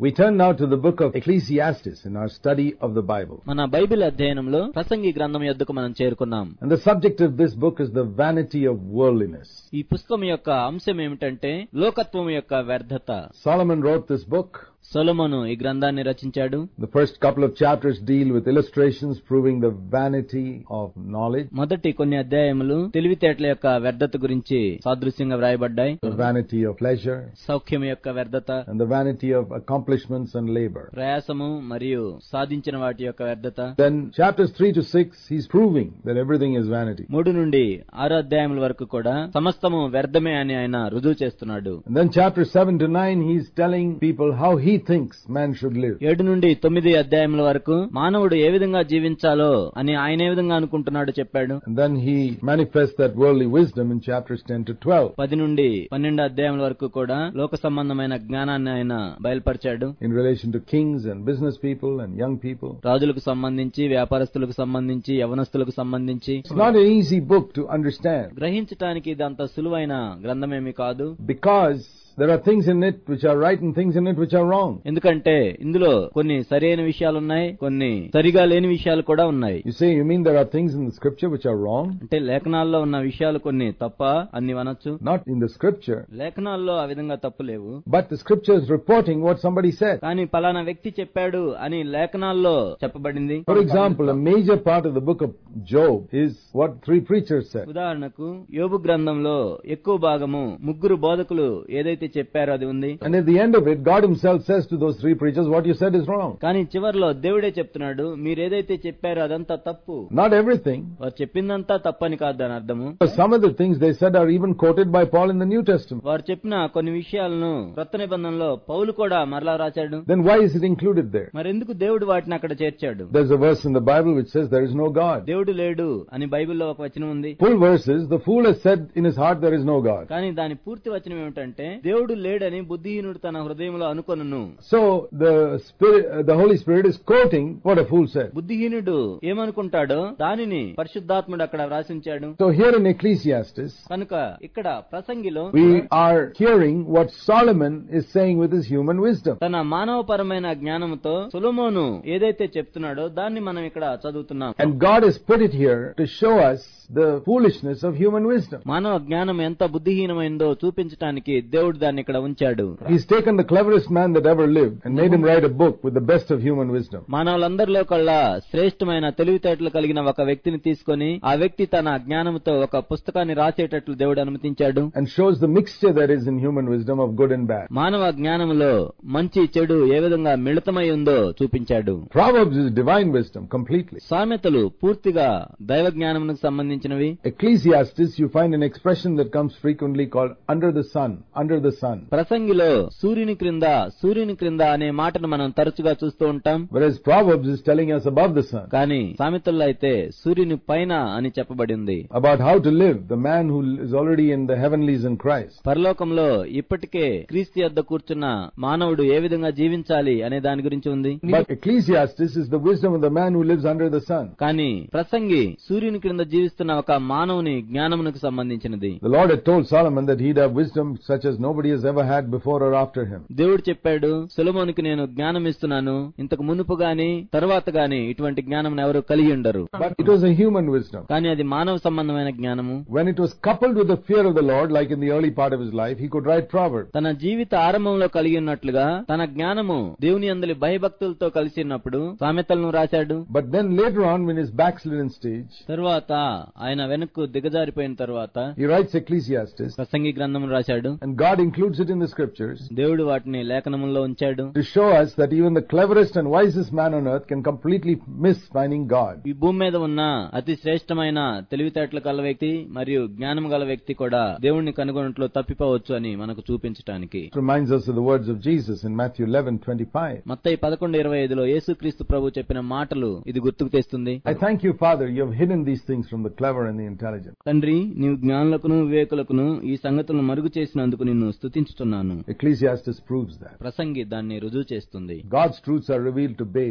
We turn now to the book of Ecclesiastes in our study of the Bible. మన Bible అధ్యయనంలో ప్రసంగి గ్రంథం యొద్దకు మనం చేరుకున్నాం. And the subject of this book is the vanity of worldliness. ఈ పుస్తకం యొక్క అంశం ఏమిటంటే లోకత్వం యొక్క వ్యర్థత. Solomon wrote this book. సొలొమోను ఈ గ్రంథాన్ని రచించాడు. The first couple of chapters deal with illustrations proving the vanity of knowledge. మొదటి కొన్ని అధ్యాయములు తెలివితేటల యొక్క వ్యర్థత గురించి సాదృశ్యంగా వ్రాయబడ్డాయి. The vanity of pleasure. సౌఖ్యం యొక్క వ్యర్థత. And the vanity of accomplishments and labor. ప్రయాసము మరియు సాధించిన వాటి యొక్క వ్యర్థత. Then chapters 3 to 6 he's proving that everything is vanity. 3 నుండి 6 అధ్యాయముల వరకు కూడా సమస్తము వ్యర్థమే అని ఆయన రుజువు చేస్తున్నాడు. And then chapters 7 to 9 he's telling people how he thinks man should live. 7 నుండి 9 అధ్యాయముల వరకు మానవుడు ఏ విధంగా జీవించాలో అని ఆయన ఏ విధంగా అనుకుంటున్నాడో చెప్పాడు. And then he manifests that worldly wisdom in chapters 10 to 12. 10 నుండి 12 అధ్యాయముల వరకు కూడా లోక సంబంధమైన జ్ఞానాన్ని ఆయన బయలుపరిచాడు. In relation to kings and business people and young people. రాజులకు సంబంధించి, వ్యాపారస్తులకు సంబంధించి, యవనస్తులకు సంబంధించి. It's not an easy book to understand. గ్రహించడానికి ఇది అంత సులువైన గ్రంథమేమీ కాదు. Because there are things in it which are right and things in it which are wrong. ఎందుకంటే ఇందులో కొన్ని సరైన విషయాలు ఉన్నాయి, కొన్ని సరిగా లేని విషయాలు కూడా ఉన్నాయి. You say, you mean there are things in the scripture which are wrong? అంటే లేఖనాల్లో ఉన్న విషయాలు కొన్ని తప్ప అన్ని అనొచ్చు. Not in the scripture. లేఖనాల్లో ఆ విధంగా తప్పు లేవు. But the scripture is reporting what somebody said. కానీ పలానా వ్యక్తి చెప్పాడు అని లేఖనాల్లో చెప్పబడింది. For example, a major part of the book of Job is what 3 preachers said. ఉదాహరణకు యోబు గ్రంథంలో ఎక్కువ భాగము 3 బోధకులు ఏదైతే చెప్పారో అది ఉంది. And at the end of it, God himself says to those 3 preachers, what you said is wrong. కానీ చివర్లో దేవుడే చెప్తున్నాడు, మీరు ఏదైతే చెప్పారో అదంతా తప్పు. Not everything. వారు చెప్పిందంతా తప్పని కాదు దాని అర్థము. Some of the things they said are even quoted by Paul in the New Testament. వారు చెప్పిన కొన్ని విషయాలను క్రొత్త నిబంధనలో పౌలు కూడా మరలా రాశాడు. Then why is it included there? మరి ఎందుకు దేవుడు వాటిని అక్కడ చేర్చాడు? There's a verse in the Bible which says there is no God. దేవుడు లేడు అని బైబిల్లో ఒక వచనం ఉంది. Full verses, the fool has said in his heart there is no God. కానీ దాని పూర్తి వచనం ఏమిటంటే దేవుడు లేడని బుద్ధిహీనుడు తన హృదయంలో అనుకొనును. So the Holy Spirit is quoting what a fool said. బుద్ధిహీనుడు ఏమనుకుంటాడో దానిని పరిశుద్ధాత్ముడు అక్కడ వ్రాసించాడు. So here in Ecclesiastes, కనుక ఇక్కడ ప్రసంగిలో we are hearing what Solomon is saying with his human wisdom. తన మానవపరమైన జ్ఞానంతో సొలొమోను ఏదైతే చెప్తున్నాడో దాన్ని మనం ఇక్కడ చదువుతున్నాం. And God has put it here to show us the foolishness of human wisdom. మానవ జ్ఞానం ఎంత బుద్ధిహీనమైందో చూపించడానికి దేవుడు దాన్ని ఇక్కడ ఉంచాడు. He's taken the cleverest man that ever lived and made him write a book with the best of human wisdom. మానవులందరిలో కల్లా శ్రేష్టమైన తెలివితేటలు కలిగిన ఒక వ్యక్తిని తీసుకొని ఆ వ్యక్తి తన జ్ఞానంతో ఒక పుస్తకాన్ని రాసేటట్లు దేవుడు అనుమతించాడు. And shows the mixture that is in human wisdom of good and bad. మానవ జ్ఞానంలో మంచి చెడు ఏ విధంగా మిళితమై ఉందో చూపించాడు. Proverbs is divine wisdom completely. సామెతలు పూర్తిగా దైవ జ్ఞానమునకు సంబంధించినవి. Ecclesiastes, you find an expression that comes frequently called under the sun, under the sun. ప్రసంగిలో సూర్యుని క్రింద అనే మాటను మనం తరచుగా చూస్తూ ఉంటాం. Whereas Proverbs is telling us above the sun. కానీ సామెతల్లో అయితే సూర్యుని పైన అని చెప్పబడింది. About how to live, the man who is already in the heavenlies in Christ. పరలోకంలో ఇప్పటికే క్రీస్తు యొద్ద కూర్చున్న మానవుడు ఏ విధంగా జీవించాలి అనే దాని గురించి ఉంది. But Ecclesiastes is the wisdom of the man who lives under the sun. కానీ ప్రసంగి సూర్యుని క్రింద జీవిస్తున్న ఒక మానవుని జ్ఞానమునకు సంబంధించినది. The Lord had told Solomon that he'd have wisdom such as nobody has ever had before or after him. దేవుడు చెప్పాడు, సొలొమోనుకి నేను జ్ఞానం ఇస్తున్నాను, ఇంతకు మునుపు గాని తర్వాత గాని ఇటువంటి జ్ఞానం ఎవరు కలిగి ఉండరు. But it was a human wisdom. కానీ అది మానవ సంబంధమైన జ్ఞానము. When it was coupled with the fear of the Lord, like in the early part of his life, he could write Proverbs. తన జీవిత ఆరంభంలో కలిగి ఉన్నట్లుగా తన జ్ఞానము దేవుని యందలి భయభక్తులతో కలిసి ఉన్నప్పుడు సామెతలను రాశాడు. But then later on, when his backslidden stage, తరువాత ఆయన వెనక్కు దిగజారిపోయిన తర్వాత he writes Ecclesiastes. ప్రసంగి గ్రంథం రాశాడు. And God includes it in the scriptures. దేవుడు వాటిని లేఖనములో ఉంచాడు. To show us that even the cleverest and wisest man on earth can completely miss finding God. ఈ భూమి మీద ఉన్న అతి శ్రేష్టమైన తెలివితేటలు గల వ్యక్తి మరియు జ్ఞానం గల వ్యక్తి కూడా దేవుణ్ణి కనుగొనట్లో తప్పిపోవచ్చు అని మనకు చూపించడానికి. It reminds us of the words of Jesus in Matthew 11:25. మత్తయి 11:25లో యేసుక్రీస్తు ప్రభు చెప్పిన మాటలు ఇది గుర్తుకు తెస్తుంది. I thank you, Father, you have hidden these things from the clever and the intelligent. తండ్రి, నీవు జ్ఞానులకును వివేకులకును ఈ సంగతులను మరుగు చేసినందుకు నిన్ను స్తుతించుతున్నాను. Ecclesiastes proves that. ప్రసంగి దాన్ని రుజువు చేస్తుంది. God's truths are revealed to babes.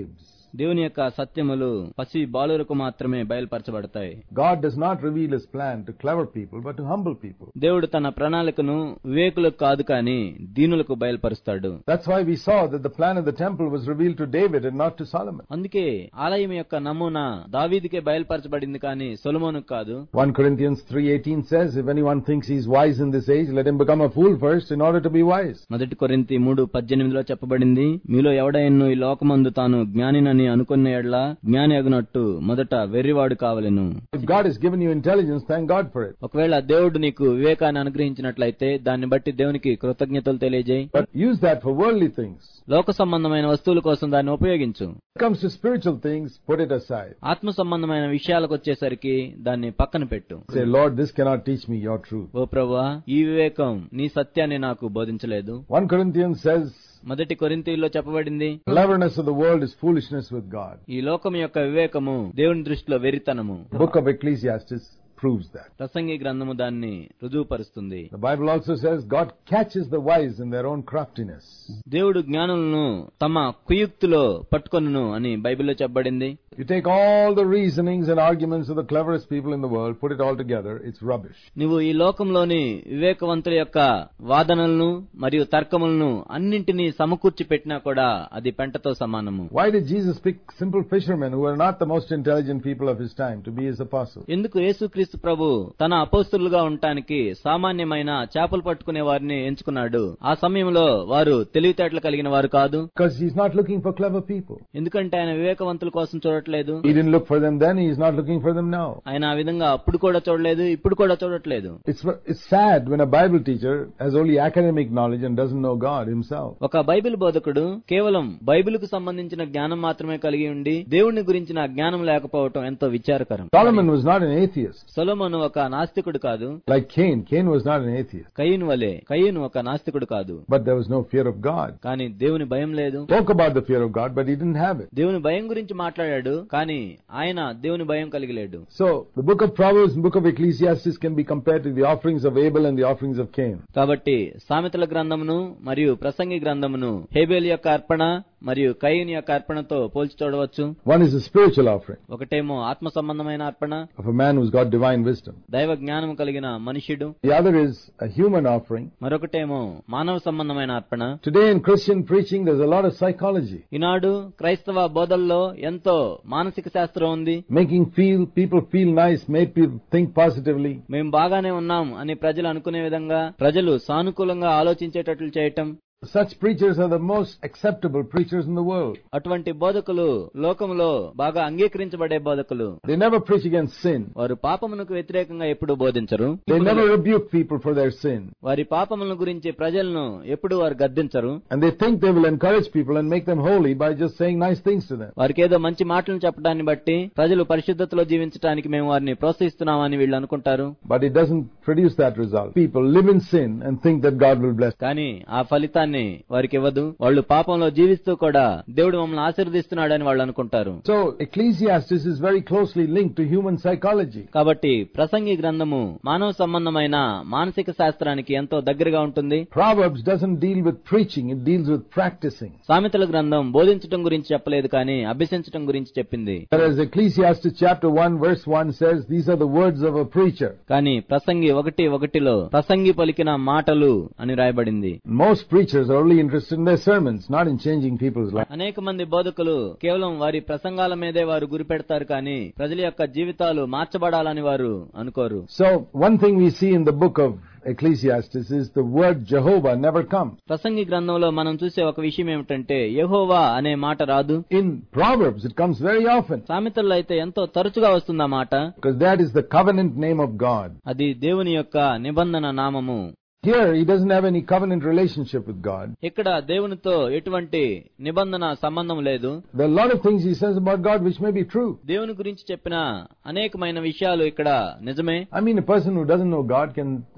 దేవుని యొక్క సత్యములు పసి బాలురకు మాత్రమే బయలుపరచబడతాయి. God does not reveal his plan to clever people but to humble people. దేవుడు తన ప్రణాళికను వివేకులకు కాదు కానీ దీనులకు బయలుపరుస్తాడు. That's why we saw that the plan of the temple was revealed to David and not to Solomon. అందుకే ఆలయం యొక్క నమూనా దావీదుకే బయలుపరచబడింది కానీ సొలొమోనుకు కాదు. 1 Corinthians 3:18 says, if anyone thinks he is wise in this age, let him become a fool first in order to be wise. మొదటి కొరింథీ 3:18 చెప్పబడింది, మీలో ఎవడైనా ఈ లోకమందు తాను జ్ఞానినని అనుకున్న యెడల జ్ఞాని అగునట్టు మొదట వెర్రివాడు కావలెను. If God has given you intelligence, thank God for it. ఒకవేళ దేవుడు నీకు వివేకాన్ని అనుగ్రహించినట్లయితే దాన్ని బట్టి దేవునికి కృతజ్ఞతలు తెలియజేయి. But use that for worldly things. లోక సంబంధమైన వస్తువుల కోసం దాన్ని ఉపయోగించు. When it comes to spiritual things, put it aside. ఆత్మ సంబంధమైన విషయాలకు వచ్చేసరికి దాన్ని పక్కన పెట్టు. Say, Lord, this cannot teach me your truth. ఓ ప్రభువా, ఈ వివేకం నీ సత్యాన్ని నాకు బోధించలేదు. 1 Corinthians says, మొదటి కొరింథీలో చెప్పబడింది, cleverness of the world is foolishness with God. ఈ లోకం యొక్క వివేకము దేవుని దృష్టిలో వెరితనము. The book of Ecclesiastes proves that. ప్రసంగి గ్రంథము దాన్ని రుజువుపరుస్తుంది. The Bible also says God catches the wise in their own craftiness. దేవుడు జ్ఞానులను తమ కుయుక్తిలో పట్టుకొనును అని బైబిల్లో చెప్పబడింది. You take all the reasonings and arguments of the cleverest people in the world, put it all together, it's rubbish. నువ్వు ఈ లోకంలోని వివేకవంతుల యొక్క వాదనలను మరియు తర్కములను అన్నింటినీ సమకూర్చి పెట్టినా కూడా అది పెంటతో సమానము. Why did Jesus pick simple fishermen who were not the most intelligent people of his time to be his apostles? ఎందుకు యేసుక్రీస్తు ప్రభు తన అపోస్తలులుగా ఉండటానికి సామాన్యమైన చేపలు పట్టుకునే వారిని ఎంచుకున్నాడు? ఆ సమయంలో వారు తెలివితేటలు కలిగిన వారు కాదు. Because he's not looking for clever people. ఎందుకంటే ఆయన వివేకవంతుల కోసం చూడట్లేదు. He didn't look for them then, he's not looking for them now. ఆయన ఆ విధంగా అప్పుడు కూడా చూడలేదు, ఇప్పుడు కూడా చూడట్లేదు. It's sad when a Bible teacher has only academic knowledge and doesn't know God himself. ఒక బైబిల్ బోధకుడు కేవలం బైబిలుకు సంబంధించిన జ్ఞానం మాత్రమే కలిగి ఉండి దేవుని గురించిన జ్ఞానం లేకపోవటం ఎంతో విచారకరం. Solomon was not an atheist. సొలొమోను ఒక నాస్తికుడు కాదు. Like Cain was not an atheist. కయీను వలె కయీను ఒక నాస్తికుడు కాదు. But there was no fear of God. కానీ దేవుని భయం లేదు. Spoke about the fear of God, but he didn't have it. దేవుని భయం గురించి మాట్లాడాడు కానీ ఆయన దేవుని భయం కలిగి లేడు. So the book of Proverbs and book of Ecclesiastes can be compared to the offerings of Abel and the offerings of Cain. కాబట్టి సామెతల గ్రంథమును మరియు ప్రసంగి గ్రంథమును హేబేలు యొక్క అర్పణ మరియు కయీను యొక్క అర్పణతో పోల్చి చూడవచ్చు. One is a spiritual offering ఒకటేమో ఆత్మ సంబంధమైన అర్పణ of a man who's got divine wisdom. దైవ జ్ఞానం కలిగిన మనుష్యుడు. The other is a human offering. మరొకటేమో మానవ సంబంధమైన అర్పణ. Today in Christian preaching there's a lot of psychology. ఈనాడు క్రైస్తవ బోధల్లో ఎంతో మానసిక శాస్త్రం ఉంది. Making people feel nice, make people think positively. మేము బాగానే ఉన్నాం అని ప్రజలు అనుకునే విధంగా ప్రజలు సానుకూలంగా ఆలోచించేటట్లు చేయటం. Such preachers are the most acceptable preachers in the world. అటువంటి బోధకులు లోకములో బాగా అంగీకరించబడే బోధకులు. They never preach against sin. వారు పాపమునకు వ్యతిరేకంగా ఎప్పుడూ బోధించరు. They never rebuke people for their sin. వారి పాపముల గురించి ప్రజలను ఎప్పుడూ వారు గద్దించరు. And they think they will encourage people and make them holy by just saying nice things to them. వారికి ఏదో మంచి మాటలను చెప్పడాన్ని బట్టి ప్రజలు పరిశుద్ధతలో జీవించడానికి మేము వారిని ప్రోత్సహిస్తున్నామని వీళ్ళు అనుకుంటారు. But it doesn't produce that result. People live in sin and think that God will bless them. కానీ ఆ ఫలితాన్ని వారికి ఇవ్వదు. వాళ్ళు పాపంలో జీవిస్తూ కూడా దేవుడు మమ్మల్ని ఆశీర్వదిస్తున్నాడని వాళ్ళు అనుకుంటారు. So Ecclesiastes is very closely linked to human psychology. కాబట్టి ప్రసంగి గ్రంథము మానవ సంబంధమైన మానసిక శాస్త్రానికి ఎంతో దగ్గరగా ఉంటుంది. Proverbs doesn't deal with preaching, it deals with practicing. సామెతల గ్రంథం బోధించడం గురించి చెప్పలేదు కానీ అభ్యసించడం గురించి చెప్పింది. Whereas Ecclesiastes chapter 1 verse 1 says these are the words of a preacher. కానీ ప్రసంగి 1:1 ప్రసంగి పలికిన మాటలు అని రాయబడింది. Most preachers are only interested in their sermons, not in changing people's lives. అనేక మంది బోధకులు కేవలం వారి ప్రసంగాల మీదే వారు గురి పెడతారు కానీ ప్రజల యొక్క జీవితాలు మార్చబడాలని వారు అనుకోరు. So one thing we see in the book of Ecclesiastes is the word Jehovah never comes. ప్రసంగి గ్రంథంలో మనం చూసే ఒక విషయం ఏమిటంటే యెహోవా అనే మాట రాదు. In Proverbs it comes very often. సామెతల్లో అయితే ఎంతో తరచుగా వస్తుంది ఆ మాట. Because that is the covenant name of God. అది దేవుని యొక్క నిబంధన నామము. Here he doesn't have any covenant relationship with God. ఇక్కడ దేవునితో ఎటువంటి నిబంధన సంబంధం లేదు. There are a lot of things he says about God which may be true. దేవుని గురించి చెప్పిన అనేకమైన విషయాలు ఇక్కడ నిజమే. I mean, a person who doesn't know God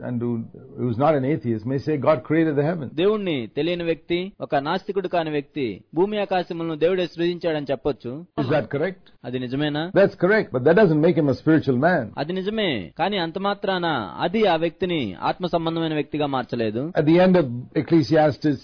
who's not an atheist may say God created the heavens. దేవుణ్ణి తెలియని వ్యక్తి, ఒక నాస్తికుడు కాని వ్యక్తి భూమి ఆకాశములను దేవుడే సృజించాడని చెప్పొచ్చు. Is that correct? అది నిజమేనా? That's correct, but that doesn't make him a spiritual man. అది నిజమే కానీ అంత మాత్రాన అది ఆ వ్యక్తిని ఆత్మ సంబంధమైన వ్యక్తిగా మార్చలేదు. At the end of Ecclesiastes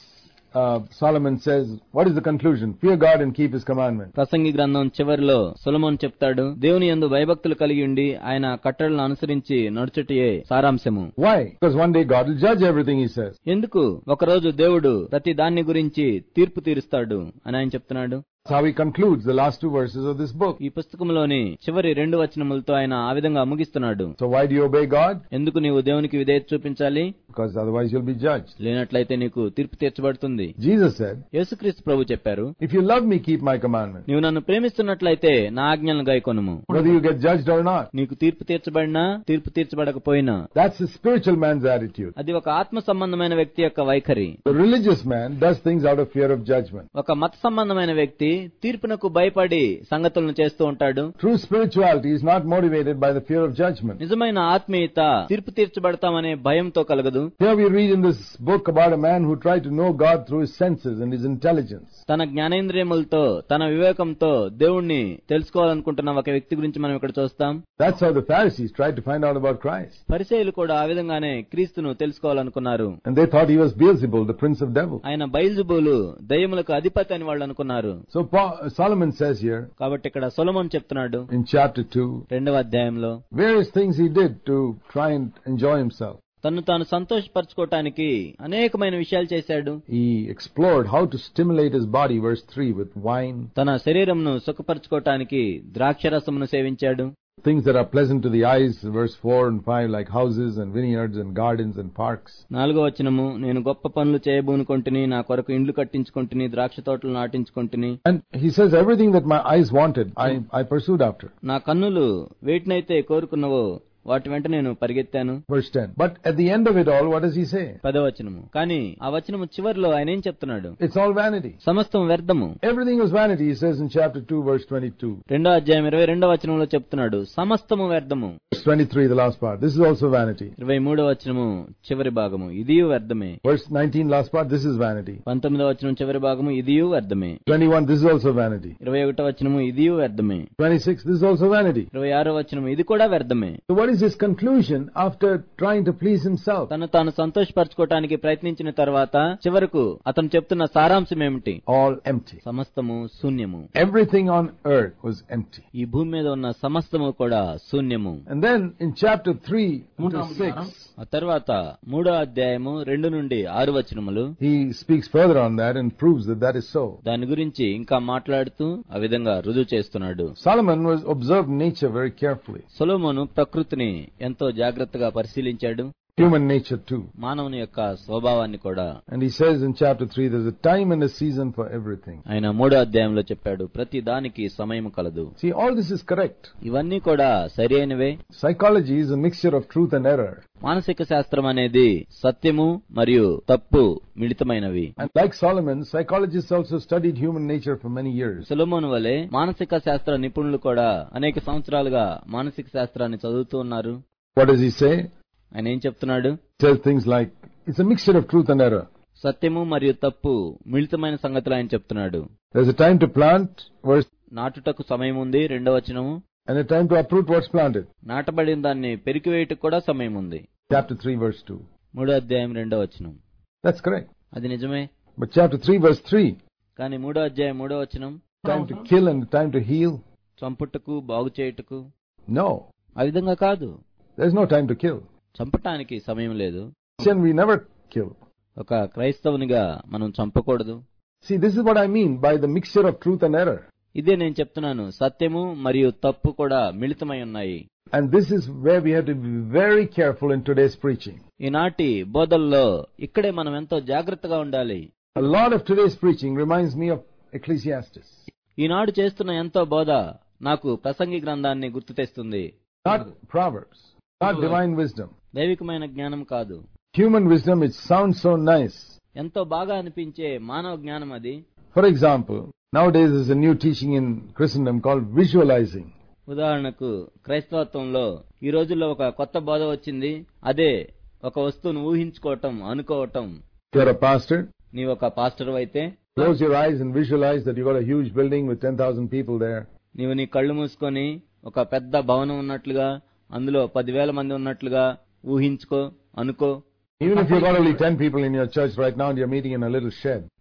Solomon says, what is the conclusion? Fear God and keep His commandments. ప్రసంగి గ్రంథం చివరిలో సొలొమోను చెప్తాడు, దేవుని యందు భయభక్తులు కలిగి ఉండి ఆయన కట్టడలను అనుసరించి నడుచుటయే సారాంశము. Why? Because one day God will judge everything, he says. ఎందుకు? ఒకరోజు దేవుడు ప్రతి దాన్ని గురించి తీర్పు తీరుస్తాడు అని ఆయన చెప్తున్నాడు. That's how he concludes the last 2 verses of this book. ఈ పుస్తకంలోని చివరి 2 వచనములతో ఆయన ఆ విధంగా ముగిస్తున్నాడు. So why do you obey God? ఎందుకు నీవు దేవునికి విధేయత చూపించాలి? Because otherwise you'll be judged. లేనట్లయితే నీకు తీర్పు తీర్చబడుతుంది. Jesus said, యేసుక్రీస్తు ప్రభు చెప్పారు, if you love me, keep my commandments. నీవు నన్ను ప్రేమిస్తున్నట్లయితే నా ఆజ్ఞలను గైకొనుము. Whether you get judged or not. నీకు తీర్పు తీర్చబడినా తీర్పు తీర్చబడకపోయినా. That's a spiritual man's attitude. అది ఒక ఆత్మ సంబంధమైన వ్యక్తి యొక్క వైఖరి. The religious man does things out of fear of judgment. ఒక మత సంబంధమైన వ్యక్తి తీర్పునకు భయపడి సంగతులను చేస్తూ ఉంటాడు. True spirituality is not motivated by the fear of judgment. నిజమైన ఆత్మీయత తీర్పు తీర్చబడతామనే భయంతో కలగదు. Here we read in this book about a man who tried to know God through his senses and his intelligence. తన జ్ఞానేంద్రియములతో తన వివేకంతో దేవుణ్ణి తెలుసుకోవాలనుకుంటున్న ఒక వ్యక్తి గురించి మనం ఇక్కడ చూస్తాం. That's how the Pharisees tried to find out about Christ. పరిసయ్యులు కూడా ఆ విధంగానే క్రీస్తును తెలుసుకోవాలనుకున్నారు. And they thought he was Beelzebul, the prince of devils. ఆయన బయల్జెబూలు దయ్యములకు అధిపతి అని వాళ్ళు అనుకున్నారు. So Solomon says here, కాబట్టి ఇక్కడ సొలొమోను చెప్తున్నాడు in chapter 2, 2వ అధ్యాయంలో, various things he did to try and enjoy himself. తను తాను సంతోషపరచుకోవటానికి అనేకమైన విషయాలు చేశాడు. He explored how to stimulate his body, verse 3, with wine. తన శరీరంను సుఖపరచుకోవటానికి ద్రాక్షరసమును సేవించాడు. Things that are pleasant to the eyes, verse 4 and 5, like houses and vineyards and gardens and parks. 4వ వచనము, నేను గొప్ప పనులు చేయబూనుకొంటిని, నా కొరకు ఇండ్లు కట్టించుకొంటిని, ద్రాక్ష తోటలు నాటించుకొంటిని. And he says, everything that my eyes wanted, I pursued after. నా కన్నులు వేటినైతే కోరుకున్నవో వాటి వెంట నేను పరిగెత్తాను. Verse 10. But at the end of it all, what does he say? 10వ వచనము, కానీ ఆ వచనము చివరిలో ఆయన ఏం చెప్తున్నాడు? It's all vanity. సమస్తం వ్యర్థము. Everything was vanity, he says in chapter 2, verse 22. 2వ అధ్యాయం 22వ వచనంలో చెప్తున్నాడు, సమస్తము వ్యర్థము. Verse 23, the last part. This is also vanity. 23వ వచనము చివరి భాగము, ఇదియు వ్యర్థమే. Verse 19, last part. This is vanity. 19వ వచనం చివరి భాగము, ఇదియు వ్యర్థమే. 21, this is also vanity. 21వ వచనము, ఇదియు వ్యర్థమే. 26, this is also vanity. 26వ వచనము, ఇది కూడా వ్యర్థమే. So what is his conclusion after trying to please himself? తను తాను సంతోషపరచుకోవటానికి ప్రయత్నించిన తర్వాత చివరకు అతను చెప్తున్న సారాంశం ఏమిటి? All empty. సమస్తము శూన్యము. Everything on earth was empty. ఈ భూమి మీద ఉన్న సమస్తము కూడా శూన్యము. And then in chapter 3 to 6, ఆ తర్వాత 3వ అధ్యాయము 2 నుండి 6 వచనములు, he speaks further on that and proves that that is so. దాని గురించి ఇంకా మాట్లాడుతూ ఆ విధంగా రుజువు చేస్తున్నాడు. Solomon was observed nature very carefully. సొలొమోను ప్రకృతిని ఎంతో జాగ్రత్తగా పరిశీలించాడు. Human nature too. మానవుని యొక్క స్వభావాన్ని కూడా. And he says in chapter 3, there's a time and a season for everything. ఆయన 3వ అధ్యాయంలో చెప్పాడు, ప్రతి దానికి సమయం కలదు. See, all this is correct. ఇవన్నీ కూడా సరైనవే. Psychology is a mixture of truth and error. మానసిక శాస్త్రం అనేది సత్యము మరియు తప్పు మిళితమైనవి. And like Solomon, psychologists also studied human nature for many years. సొలొమోను వలె మానసిక శాస్త్ర నిపుణులు కూడా అనేక సంవత్సరాలుగా మానసిక శాస్త్రాన్ని చదువుతూ ఉన్నారు. What does he say? ఆయన ఏం చెప్తున్నాడు? He says things like, it's a mixture of truth and error. సత్యము మరియు తప్పు మిళితమైన సంగతులు ఆయన చెప్తున్నాడు. There's a time to plant, verse, నాటుటకు సమయం ఉంది, 2వ వచనము, and a time to uproot what's planted. నాటబడిన దాన్ని పెరికివేయటకు కూడా సమయం ఉంది. Chapter 3, verse 2. 3వ అధ్యాయం 2వ వచనం. That's correct. అది నిజమే. But chapter 3, verse 3, కానీ 3వ అధ్యాయం 3వ వచనం, time to kill and time to heal. చంపుటకు బాగు చేయుటకు. No. ఆ విధంగా కాదు. There's no time to kill. చంపటానికి సమయం లేదు. Christian, we never kill. ఒక క్రైస్తవునిగా మనం చంపకూడదు. See, this is what I mean by the mixture of truth and error. ఇదే నేను చెప్తున్నాను, సత్యము మరియు తప్పు కూడా మిళితమై ఉన్నాయి. And this is where we have to be very careful in today's preaching. ఈనాటి బోధల్లో ఇక్కడే మనం ఎంతో జాగ్రత్తగా ఉండాలి. A lot of today's preaching reminds me of Ecclesiastes. ఈనాడు చేస్తున్న ఎంతో బోధ నాకు ప్రసంగి గ్రంథాన్ని గుర్తు తెస్తుంది. Not Proverbs. Not divine wisdom. దైవికమైన జ్ఞానం కాదు. Human wisdom, it sounds so nice. ఎంతో బాగా అనిపించే మానవ జ్ఞానం అది. For example, nowadays there's a new teaching in Christendom called visualizing. ఉదాహరణకు క్రైస్తవత్వంలో ఈ రోజుల్లో ఒక కొత్త బోధ వచ్చింది. అదే ఒక వస్తువును ఊహించుకోవటం, అనుకోవటం. You're a pastor. నీవు ఒక పాస్టర్ అయితే Close your eyes and visualize that you've got a huge building with 10,000 people there. నీవు నీ కళ్ళు మూసుకొని ఒక పెద్ద భవనం ఉన్నట్లుగా, అందులో 10,000 మంది ఉన్నట్లుగా ఊహించుకో, అనుకో. Even if you've got only 10 people in your church right now and you're meeting in a little shed.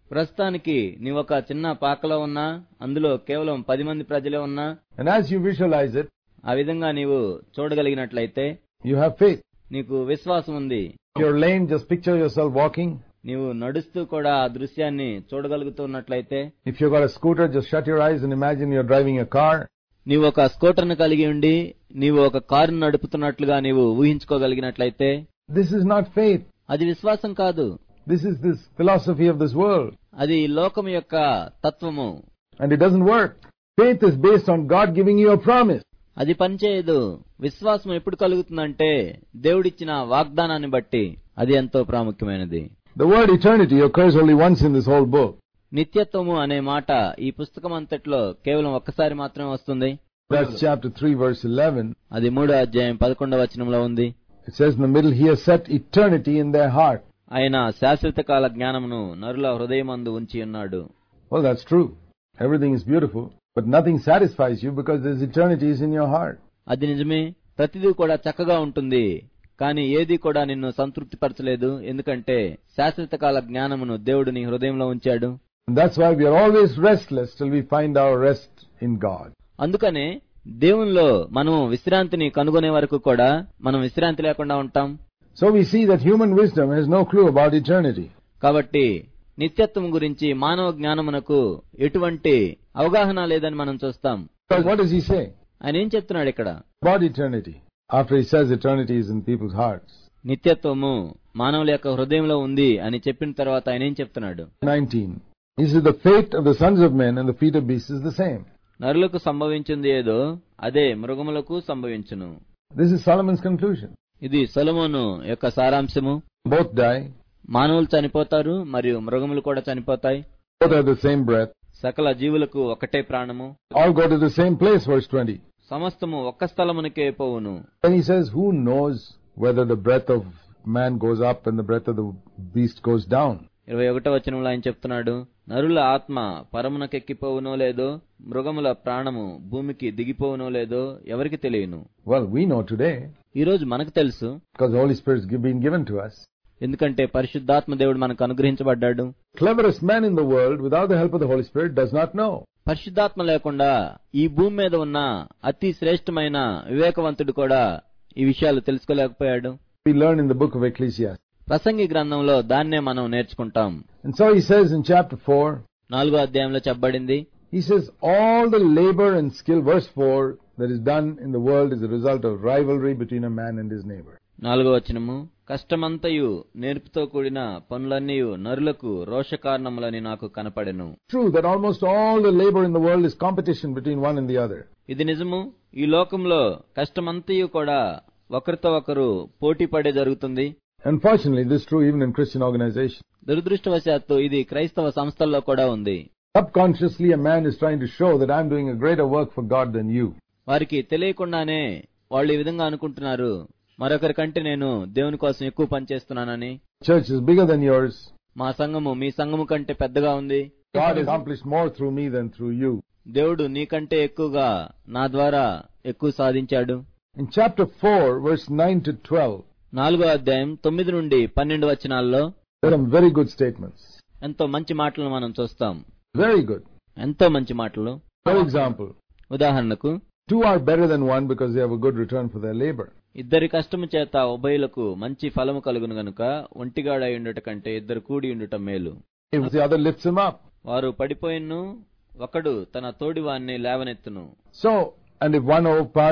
ప్రస్తుతానికి నీవొక చిన్న పాకలో ఉన్నా, అందులో కేవలం 10 మంది ప్రజలే ఉన్నా, and as you visualize it, ఆ విధంగా నీవు చూడగలిగినట్లయితే you have faith. నీకు విశ్వాసం ఉంది. If you're lame, just picture yourself walking. నీవు నడుస్తూ కూడా ఆ దృశ్యాన్ని చూడగలుగుతున్నట్లయితే, If you've got a scooter, just shut your eyes and imagine you're driving a car. నీవు ఒక స్కూటర్ను కలిగి ఉండి నీవు ఒక కారును నడుపుతున్నట్లుగా నీవు ఊహించుకోగలిగినట్లయితే, This is not faith. అది విశ్వాసం కాదు. This is this philosophy of this world. అది లోకం యొక్క తత్వము. And it doesn't work. Faith is based on God giving you a promise. అది పనిచేయదు. విశ్వాసం ఎప్పుడు కలుగుతుందంటే దేవుడిచ్చిన వాగ్దానాన్ని బట్టి. అది ఎంతో ప్రాముఖ్యమైనది. The word eternity occurs only once in this whole book. నిత్యత్వము అనే మాట ఈ పుస్తకం అంతట్లో కేవలం ఒక్కసారి మాత్రమే వస్తుంది. That's chapter 3 verse 11. అది 3వ అధ్యాయం 11వ వచనంలో ఉంది. It says in the middle, He has set eternity in their heart. ఆయన శాశ్వత కాల జ్ఞానమును నరుల హృదయమందు ఉంచి ఉన్నాడు. Well, that's true. Everything is beautiful, but nothing satisfies you because there's eternity is in your heart. అది నిజమే. ప్రతిదీ కూడా చక్కగా ఉంటుంది, కానీ ఏది కూడా నిన్ను సంతృప్తిపరచలేదు. ఎందుకంటే శాశ్వత కాల జ్ఞానమును దేవుడు నీ హృదయంలో ఉంచాడు. And that's why we are always restless till we find our rest in God. అందుకనే దేవునిలో మనం విశ్రాంతిని కనుగొనే వరకు కూడా మనం విశ్రాంతి లేకుండా ఉంటాం. So we see that human wisdom has no clue about eternity. కాబట్టి నిత్యత్వం గురించి మానవ జ్ఞానమునకు ఎటువంటి అవగాహన లేదని మనం చూస్తాం. But what does he say ఆయన ఏం చెప్తున్నాడు ఇక్కడ about eternity? After he says eternity is in people's hearts. నిత్యత్వము మానవుల యొక్క హృదయంలో ఉంది అని చెప్పిన తర్వాత ఆయన ఏం చెప్తున్నాడు? 19. He says the fate of the sons of men and the fate of beasts is the same. నరులకు సంభవించింది ఏదో అదే మృగములకు సంభవించును. This is Solomon's conclusion. ఇది సొలొమోను యొక్క సారాంశము. Both die. మానవులు చనిపోతారు మరియు మృగములు కూడా చనిపోతాయి. Both have the same breath. సకల జీవులకు ఒకటే ప్రాణము. All go to the same place, verse 20. సమస్తము ఒక్క స్థలమునకే పోవును. Then he says, who knows whether the breath of man goes up and the breath of the beast goes down? 21వ వచనంలో ఆయన చెప్తున్నాడు, నరుల ఆత్మ పరమునకెక్కిపోవునో లేదో, మృగముల ప్రాణము భూమికి దిగిపోవునో లేదో ఎవరికి తెలియను. Well, we know today. ఈ రోజు మనకు తెలుసు. Because the Holy Spirit is being given to us. ఎందుకంటే పరిశుద్ధాత్మ దేవుడు మనకు అనుగ్రహించబడ్డాడు. Cleverest man in the world without the help of the Holy Spirit does not know. పరిశుద్ధాత్మ లేకుండా ఈ భూమి మీద ఉన్న అతి శ్రేష్టమైన వివేకవంతుడు కూడా ఈ విషయాలు తెలుసుకోలేకపోయాడు. We learn in the book of Ecclesiastes. ప్రసంగి గ్రంథంలో దాన్నే మనం నేర్చుకుంటాం. And so he says in chapter 4, 4వ అధ్యాయంలో చెప్పబడింది, he says all the labor and skill, verse 4, that is done in the world is a result of rivalry between a man and his neighbor. 4వ వచనము, కష్టమంతయు నేర్పుతో కూడిన పనులన్నీయు నరులకు రోషకారణములని నాకు కనపడెను. True that almost all the labor in the world is competition between one and the other. ఇది నిజము. ఈ లోకంలో కష్టమంతయు కూడా ఒకరితో ఒకరు పోటీ పడే జరుగుతుంది. Unfortunately, this is true even in Christian organizations. దురదృష్టవశాత్తు ఇది క్రైస్తవ సంస్థల్లో కూడా ఉంది. Subconsciously, a man is trying to show that I'm doing a greater work for God than you. వారికి తెలియకుండానే వాళ్ళు ఈ విధంగా అనుకుంటున్నారు, మరొకరి కంటే నేను దేవుని కోసం ఎక్కువ పనిచేస్తున్నానని. Church is bigger than yours. మా సంఘము మీ సంఘము కంటే పెద్దగా ఉంది. God has accomplished more through me than through you. దేవుడు నీకంటే ఎక్కువగా నా ద్వారా ఎక్కువ సాధించాడు. In chapter 4, verse 9 to 12, 4వ అధ్యాయం 9 నుండి 12 వచనాల్లో there are some very good statements. ఎంతో మంచి మాటలు మనం చూస్తాం. Very good. ఎంతో మంచి మాటలు. For example, ఉదాహరణకు, 2 are better than 1 because they have a good return for their labor. ఇద్దరి కష్టము చేత ఉభయులకు మంచి ఫలము కలుగును గనుక ఒంటిగాడై ఉండుట కంటే ఇద్దరు కూడి ఉండుట మేలు. If the other lifts him up. వారు పడిపోయిను, ఒకడు తన తోడివాన్ని లేవనెత్తును. So, and if one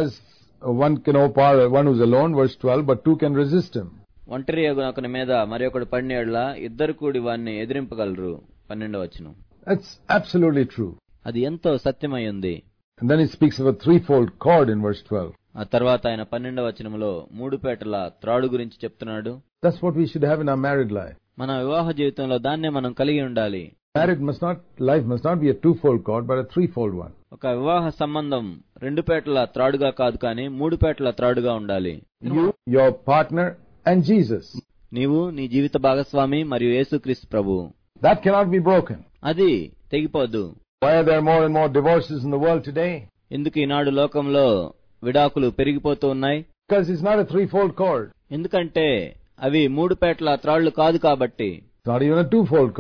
can overpower one who's alone, verse 12, but 2 can resist him. ఒంటరి ఒకని మీద మరి ఒకడు పడిన యెడల ఇద్దరు కూడి వాన్ని ఎదిరింపగలరు. 12వ వచనం. That's absolutely true. అది ఎంతో సత్యమై ఉంది. And then he speaks of a threefold cord in verse 12. ఆ తర్వాత ఆయన 12వ వచనంలో 3 పేటల త్రాడు గురించి చెప్తున్నాడు. That's what we should have in our married life. మన వివాహ జీవితంలో దాన్నే మనం కలిగి ఉండాలి. Life must not be a twofold cord, but a threefold one. ఒక వివాహ సంబంధం 2 పేటల త్రాడుగా కాదు కానీ 3 పేటల త్రాడుగా ఉండాలి. You, your partner, and Jesus. నీవు, నీ జీవిత భాగస్వామి మరియు యేసుక్రీస్తు ప్రభువు. That cannot be broken. అది తెగిపోదు. Why are there more and more divorces in the world today? ఎందుకు ఈనాడు లోకంలో విడాకులు పెరిగిపోతూ ఉన్నాయి? Because it's not a threefold cord. ఎందుకంటే అవి 3 పేటల త్రాళ్లు కాదు కాబట్టి. It's not even a twofold cord.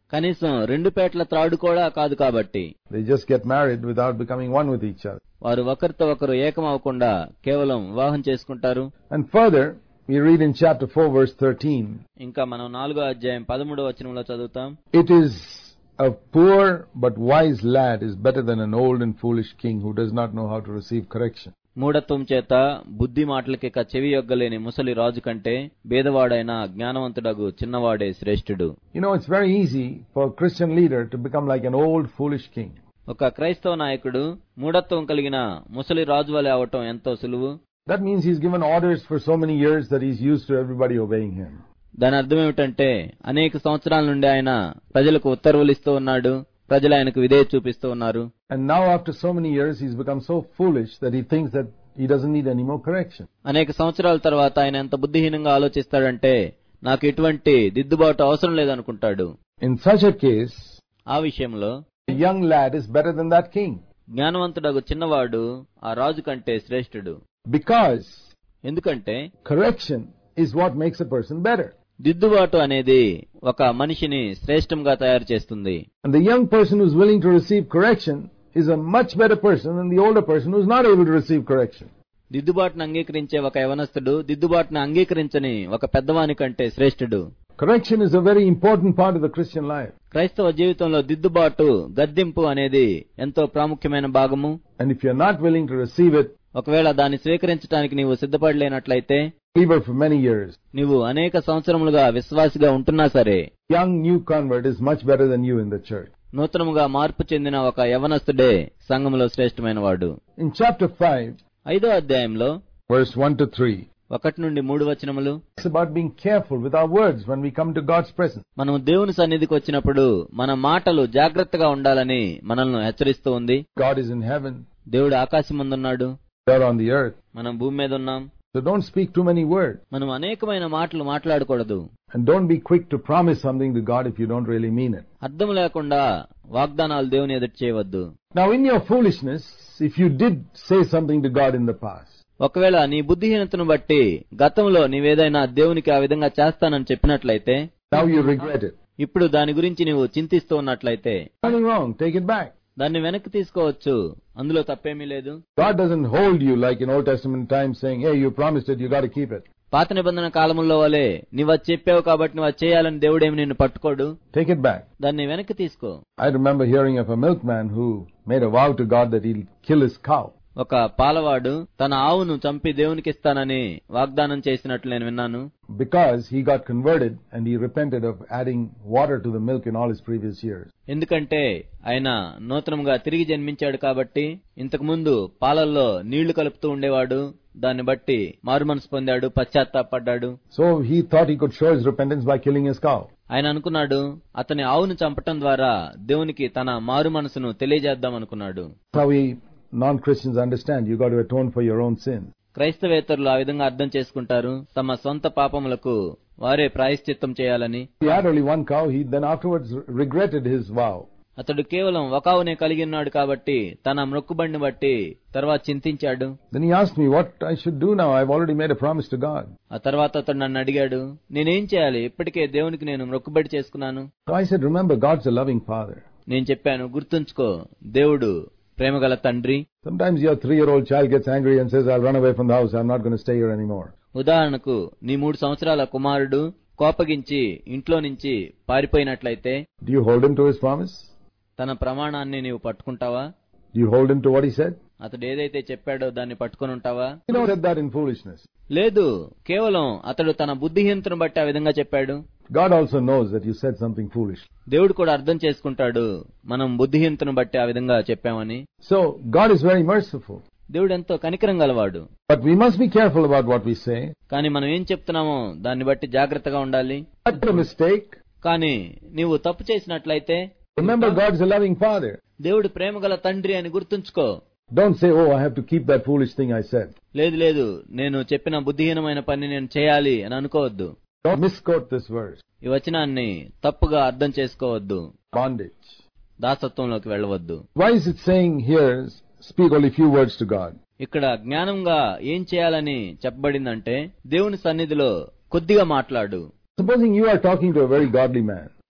కనీసం 2 పేటల త్రాడు కూడా కాదు కాబట్టి. They just get married without becoming one with each other. వారు ఒకరితో ఒకరు ఏకమవకుండా కేవలం వివాహం చేసుకుంటారు. And further, we read in chapter 4 verse 13. ఇంకా మనం 4వ అధ్యాయం 13వ వచనంలో చదువుతాం. It is a poor but wise lad is better than an old and foolish king who does not know how to receive correction. మూఢత్వం చేత బుద్ధి మాటలకి చెవి యొగ్గలేని ముసలి రాజు కంటే బేదవాడైన జ్ఞానవంతుడగు చిన్నవాడే శ్రేష్ఠుడు. You know, it's very easy for a Christian leader to become like an old foolish king. ఒక క్రైస్తవ నాయకుడు మూఢత్వం కలిగిన ముసలి రాజు వలె అవటం ఎంతో సులువు. That means he's given orders for so many years that he's used to everybody obeying him. దాని అర్థం ఏమిటంటే అనేక సంవత్సరాల నుండి ఆయన ప్రజలకు ఉత్తర్వులు ఇస్తూ ఉన్నాడు, ప్రజలు ఆయనకు విధేయత చూపిస్తూ ఉన్నారు. And now after so many years he's become so foolish that he thinks that he doesn't need any more correction. అనేక సంవత్సరాల తర్వాత ఆయన ఎంత బుద్ధిహీనంగా ఆలోచిస్తాడంటే నాకు ఎటువంటి దిద్దుబాటు అవసరం లేదనుకుంటాడు. In such a case, ఆ విషయంలో a young lad is better than that king. జ్ఞానవంతుడగు చిన్నవాడు ఆ రాజు కంటే శ్రేష్ఠుడు. Because ఎందుకంటే correction is what makes a person better. దిద్దుబాటు అనేది ఒక మనిషిని శ్రేష్టంగా తయారు చేస్తుంది. And the young person who's willing to receive correction is a much better person than the older person who's not able to receive correction. దిద్దుబాటును అంగీకరించే ఒక యవనస్తుడు దిద్దుబాటును అంగీకరించని ఒక పెద్దవాని కంటే శ్రేష్ఠుడు. Correction is a very important part of the Christian life. క్రైస్తవ జీవితంలో దిద్దుబాటు, గద్దింపు అనేది ఎంతో ప్రాముఖ్యమైన భాగము. And if you're not willing to receive it, ఒకవేళ దాన్ని స్వీకరించడానికి నీవు సిద్ధపడలేనట్లయితే, believer for many years, నీవు అనేక సంవత్సరములుగా విశ్వాసిగా ఉంటున్నా సరే, young new convert is much better than you in the church. నూతనముగా మార్పు చెందిన ఒక యవనస్తుడే సంఘములో శ్రేష్టమైన వాడు. In chapter 5, 5వ అధ్యాయంలో verse 1 to 3, 1 నుండి 3 వచనములు, it's about being careful with our words when we come to God's presence. మనం దేవుని సన్నిధికి వచ్చినప్పుడు మన మాటలు జాగ్రత్తగా ఉండాలని మనల్ని హెచ్చరిస్తూ ఉంది. God is in heaven, దేవుడు ఆకాశమందున్నాడు, we are on the earth. మనం భూమి మీద ఉన్నాం. So don't speak too many words. మనం అనేకమైన మాటలు మాట్లాడకూడదు. And don't be quick to promise something to God if you don't really mean it. అర్థం లేకుండా వాగ్దానాలు దేవుని ఎదుట చేయవద్దు. Now in your foolishness, if you did say something to God in the past, ఒకవేళ నీ బుద్ధిహీనతను బట్టి గతంలో నీవేదైనా దేవునికి ఆ విధంగా చేస్తానని చెప్పినట్లయితే, now you regret it. ఇప్పుడు దాని గురించి నీవు చింతిస్తూ ఉన్నట్లయితే, Nothing wrong, take it back. దాన్ని వెనక్కి తీసుకోవచ్చు, అందులో తప్పేమీ లేదు. God doesn't hold you like in Old Testament times saying, hey, you promised it, you got to keep it. పాత నిబంధన కాలముల్లో వలె నీవు అది చెప్పావు కాబట్టి నువ్వు అది చేయాలని దేవుడేమి నిన్ను పట్టుకోడు. Take it back. దాన్ని వెనక్కి తీసుకో. I remember hearing of a milkman who made a vow to God that he'll kill his cow. ఒక పాలవాడు తన ఆవును చంపి దేవునికి ఇస్తానని వాగ్దానం చేసినట్లు నేను విన్నాను. Because he got converted and he repented of adding water to the milk in all his previous years. ఎందుకంటే ఆయన నూతనంగా తిరిగి జన్మించాడు కాబట్టి ఇంతకు ముందు పాలల్లో నీళ్లు కలుపుతూ ఉండేవాడు. దాన్ని బట్టి మారుమనసు పొందాడు, పశ్చాత్తాపడ్డాడు. So he thought he could show his repentance by killing his cow. ఆయన అనుకున్నాడు అతని ఆవును చంపటం ద్వారా దేవునికి తన మారు మనసును తెలియజేద్దాం అనుకున్నాడు. That's how we non-Christians understand. You got to atone for your own sin. క్రైస్తవేతరులు ఆ విధంగా అర్థం చేసుకుంటారు, తమ సొంత పాపములకు వారే ప్రాయశ్చిత్తం చేయాలని. He had only one cow. He then afterwards regretted his vow. అతడు కేవలం ఒక ఆవునే కలిగి ఉన్నాడు కాబట్టి తన మొక్కుబడిని బట్టి తర్వాత చింతించాడు. Then he asked me what I should do now. I've already made a promise to God. ఆ తర్వాత అతడు నన్ను అడిగాడు, నేనేం చేయాలి, ఇప్పటికే దేవునికి నేను మొక్కుబడి చేసుకున్నాను. So I said, remember, God's a loving father. నేను చెప్పాను, గుర్తుంచుకో, దేవుడు ప్రేమగల తండ్రి. Sometimes your 3-year-old child gets angry and says, I'll run away from the house. I'm not going to stay here anymore. ఉదాహరణకు నీ 3 సంవత్సరాల కుమారుడు కోపగించి ఇంట్లో నుంచి పారిపోయినట్లయితే, Do you hold him to his promise? తన ప్రమాణాన్ని నీవు పట్టుకుంటావా? Do you hold him to what he said? అతడు ఏదైతే చెప్పాడో దాన్ని పట్టుకొని ఉంటావా? He never said that in foolishness. లేదు, కేవలం అతడు తన బుద్ధిహీనతను బట్టి ఆ విధంగా చెప్పాడు. God also knows that you said something foolish. దేవుడు కూడా అర్థం చేసుకుంటాడు మనం బుద్ధిహీనతను బట్టి ఆ విధంగా చెప్పామని. So God is very merciful. దేవుడు ఎంతో కనికరం గలవాడు. But we must be careful about what we say. కానీ మనం ఏం చెప్తున్నామో దాన్ని బట్టి జాగ్రత్తగా ఉండాలి. That's a mistake. కానీ నీవు తప్పు చేసినట్లయితే, Remember, God's a loving father. దేవుడు ప్రేమగల తండ్రి అని గుర్తుంచుకో. Don't say, oh, I have to keep that foolish thing I said. లేదు, నేను చెప్పిన బుద్ధిహీనమైన పని నేను చేయాలి అని అనుకోవద్దు. Don't misquote this verse. ఈ వచనాన్ని తప్పుగా అర్థం చేసుకోవద్దు. Bondage. దాసత్వంలోకి వెళ్ళవద్దు. Why is it saying here, speak only few words to God? ఇక్కడ జ్ఞానంగా ఏం చేయాలని చెప్పబడిందంటే, దేవుని సన్నిధిలో కొద్దిగా మాట్లాడు. Supposing you are talking to a very godly man.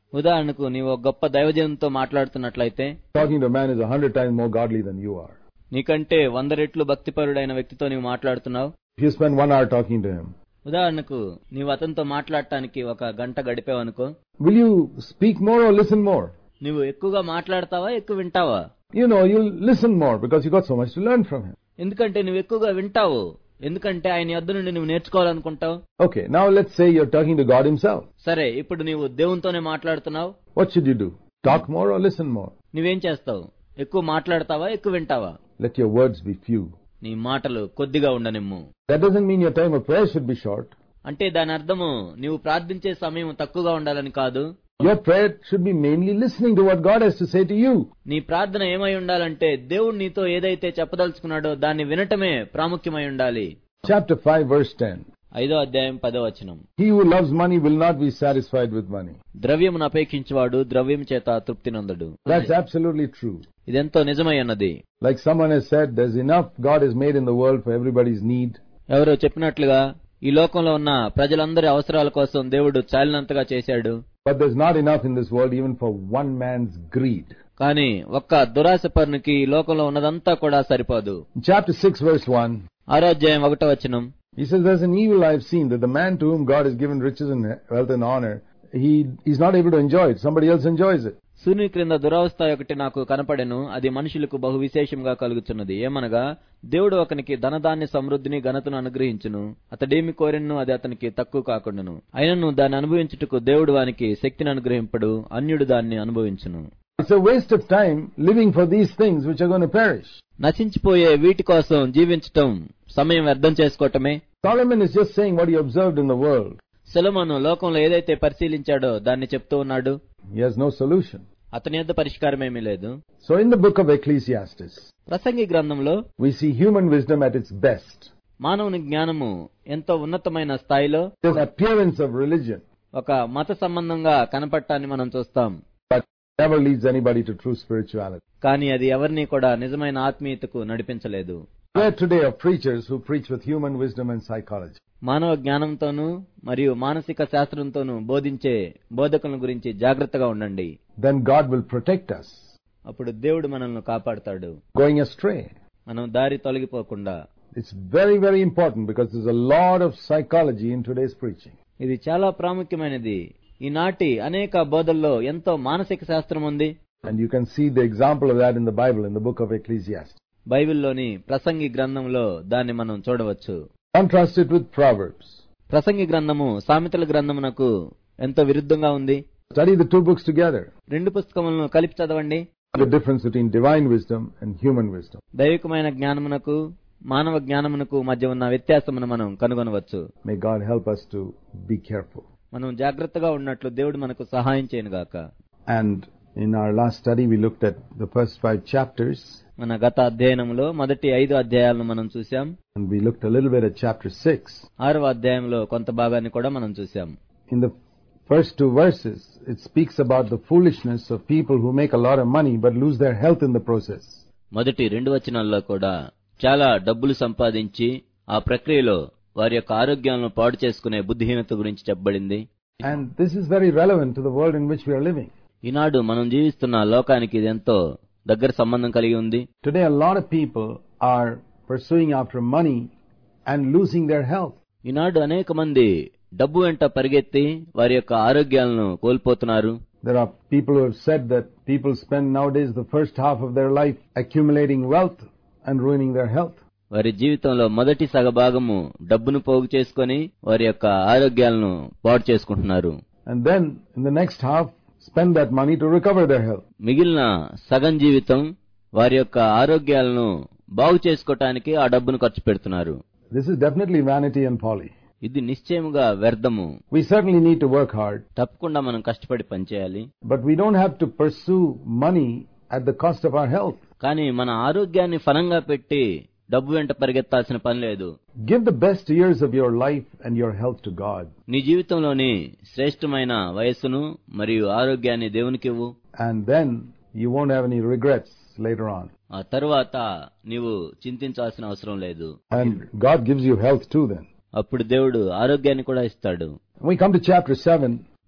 ఉదాహరణకు నీవు ఒక గొప్ప దైవజనునితో మాట్లాడుతున్నట్లయితే talking to a man who is 100 times more godly than you are. నీకంటే 100 రెట్లు భక్తిపరుడైన వ్యక్తితో నీవు మాట్లాడుతున్నావు. If you spend 1 hour talking to him, ఉదాహరణకు నీవు అతనితో మాట్లాడటానికి 1 గంట గడిపావనుకో, will you speak more or listen more? నువ్వు ఎక్కువగా మాట్లాడతావా, ఎక్కువ వింటావా? You'll listen more because you got so much to learn from him. ఎందుకంటే నువ్వు ఎక్కువగా వింటావు, ఎందుకంటే ఆయన యొద్ద నుండి నువ్వు నేర్చుకోవాలనుకుంటావు. Okay, now let's say you're talking to God himself. సరే, ఇప్పుడు నీవు దేవునితోనే మాట్లాడుతున్నావు. What should you do? Talk more or listen more? నువ్వేం చేస్తావు? ఎక్కువ మాట్లాడతావా, ఎక్కువ వింటావా? Let your words be few. నీ మాటలు కొద్దిగా ఉండనిమ్ము. That doesn't mean your time of prayer should be short. అంటే దాని అర్థము నీవు ప్రార్థించే సమయం తక్కువగా ఉండాలని కాదు. Your prayer should be mainly listening to what God has to say to you. నీ ప్రార్థన ఏమై ఉండాలంటే దేవుడు నీతో ఏదైతే చెప్పదలుచుకున్నాడో దాన్ని వినటమే ప్రాముఖ్యమై ఉండాలి. Chapter 5 verse 10. 5వ అధ్యాయం 10వ వచనం. He who loves money will not be satisfied with money. ద్రవ్యమును అపేక్షించువాడు ద్రవ్యం చేత తృప్తి నొందడు. That's absolutely true. ఇదెంతో నిజమై ఉన్నది. Like someone has said, there's enough God has made in the world for everybody's need. ఎవరో చెప్పినట్లుగా ఈ లోకంలో ఉన్న ప్రజలందరి అవసరాల కోసం దేవుడు చాలినంతగా చేశాడు. But there's not enough in this world even for one man's greed. కానీ ఒక్క దురాశపరునికి ఈ లోకంలో ఉన్నదంతా కూడా సరిపోదు. Chapter 6 verse 1. 6వ అధ్యాయం 1వ వచనం. He says, there's an evil I have seen, that the man to whom God has given riches and wealth and honor, he's not able to enjoy it. Somebody else enjoys it. సూర్యుని క్రింద దురవస్థ ఒకటి నాకు కనపడెను, అది మనుషులకు బహు విశేషంగా కలుగుచున్నది. ఏమనగా దేవుడు ఒకనికి ధనధాన్య సమృద్ధిని ఘనతను అనుగ్రహించును, అతడేమి కోరెను అది అతనికి తక్కువ కాకుండాను. అయినను దాన్ని అనుభవించుటకు దేవుడు వానికి శక్తిని అనుగ్రహింపడు, అన్యుడు దాన్ని అనుభవించును. It's a waste of time living for these things which are going to perish. నశించిపోయే వీటి కోసం జీవించటం సమయం వ్యర్థం చేసుకోవటమే. Solomon is just saying what he observed in the world. సొలొమోను లోకంలో ఏదైతే పరిశీలించాడో దాన్ని చెప్తూ ఉన్నాడు. He has no solution. అతని యొద్ద పరిష్కారమేమీ లేదు. So in the book of Ecclesiastes, ప్రసంగి గ్రంథంలో we see human wisdom at its best. మానవుని జ్ఞానము ఎంతో ఉన్నతమైన స్థాయిలో, There's an appearance of religion, ఒక మత సంబంధంగా కనపడటాన్ని మనం చూస్తాం. but never leads anybody to true spirituality. కానీ అది ఎవరిని కూడా నిజమైన ఆత్మీయతకు నడిపించలేదు. There today are preachers who preach with human wisdom and psychology. మానవ జ్ఞానంతోనూ మరియు మానసిక శాస్త్రంతోనూ బోధించే బోధకుల గురించి జాగ్రత్తగా ఉండండి. Then God will protect us. అప్పుడు దేవుడు మనల్ని కాపాడతాడు, Going astray. మనం దారి తొలగిపోకుండా. It's very, very important because there's a lot of psychology in today's preaching. ఇది చాలా ప్రాముఖ్యమైనది. ఈనాటి అనేక బోధల్లో ఎంతో మానసిక శాస్త్రం ఉంది. And you can see the example of that in the Bible, in the book of Ecclesiastes. బైబిల్లోని ప్రసంగి గ్రంథంలో దాన్ని మనం చూడవచ్చు. Contrast it with Proverbs. ప్రసంగి గ్రంథము సామెతల గ్రంథమునకు ఎంతో విరుద్ధంగా ఉంది. Study the two books together. 2 పుస్తకములను కలిపి చదవండి. The difference between divine wisdom and human wisdom. దైవికమైన జ్ఞానమునకు మానవ జ్ఞానమునకు మధ్య ఉన్న వ్యత్యాసమును మనం కనుగొనవచ్చు. May God help us to be careful. మనం జాగ్రత్తగా ఉన్నట్లు దేవుడు మనకు సహాయం చేయనుగాక. And in our last study we looked at the first 5 chapters. మన గత అధ్యయనంలో మొదటి 5 అధ్యాయాలను మనం చూసాం. And we looked a little bit at chapter 6. 6వ అధ్యాయంలో కొంత భాగాన్ని కూడా మనం చూసాం. In the first 2 verses, it speaks about the foolishness of people who make a lot of money but lose their health in the process. మొదటి 2 వచనాల్లో కూడా చాలా డబ్బులు సంపాదించి ఆ ప్రక్రియలో వారి యొక్క ఆరోగ్యాలను పాడు చేసుకునే బుద్ధిహీనత గురించి చెప్పబడింది. And this is very relevant to the world in which we are living. ఈనాడు మనం జీవిస్తున్న లోకానికి ఇది ఎంతో దగ్గర సంబంధం కలిగి ఉంది. Today a lot of people are pursuing after money and losing their health. ఈనాడు అనేక మంది డబ్బు వెంట పరిగెత్తి వారి యొక్క ఆరోగ్యాలను కోల్పోతున్నారు. There are people who have said that people spend nowadays the first half of their life accumulating wealth and ruining their health. వారి జీవితంలో మొదటి సగభాగము డబ్బును పోగు చేసుకుని వారి యొక్క ఆరోగ్యాలను పాడు చేసుకుంటున్నారు. And then in the next half spend that money to recover their health. మిగిలిన సగం జీవితం వారి యొక్క ఆరోగ్యాలను బాగు చేసుకోవటానికి ఆ డబ్బును ఖర్చు పెడుతున్నారు. This is definitely vanity and folly. ఇది నిశ్చయముగా వ్యర్థము. We certainly need to work hard. తప్పకుండా మనం కష్టపడి పనిచేయాలి. But we don't have to pursue money at the cost of our health. కానీ మన ఆరోగ్యాన్ని ఫలంగా పెట్టి డబ్బు వెంట పరిగెత్తాల్సిన పని లేదు. Give the best years of your life and your health to God. నీ జీవితంలోని శ్రేష్టమైన వయస్సును మరియు ఆరోగ్యాన్ని దేవునికి ఇవ్వు. And then you won't have any regrets later on. ఆ తరువాత నీవు చింతించాల్సిన అవసరం లేదు. And God gives you health too then. అప్పుడు దేవుడు ఆరోగ్యాన్ని కూడా ఇస్తాడు. When we come to chapter 7,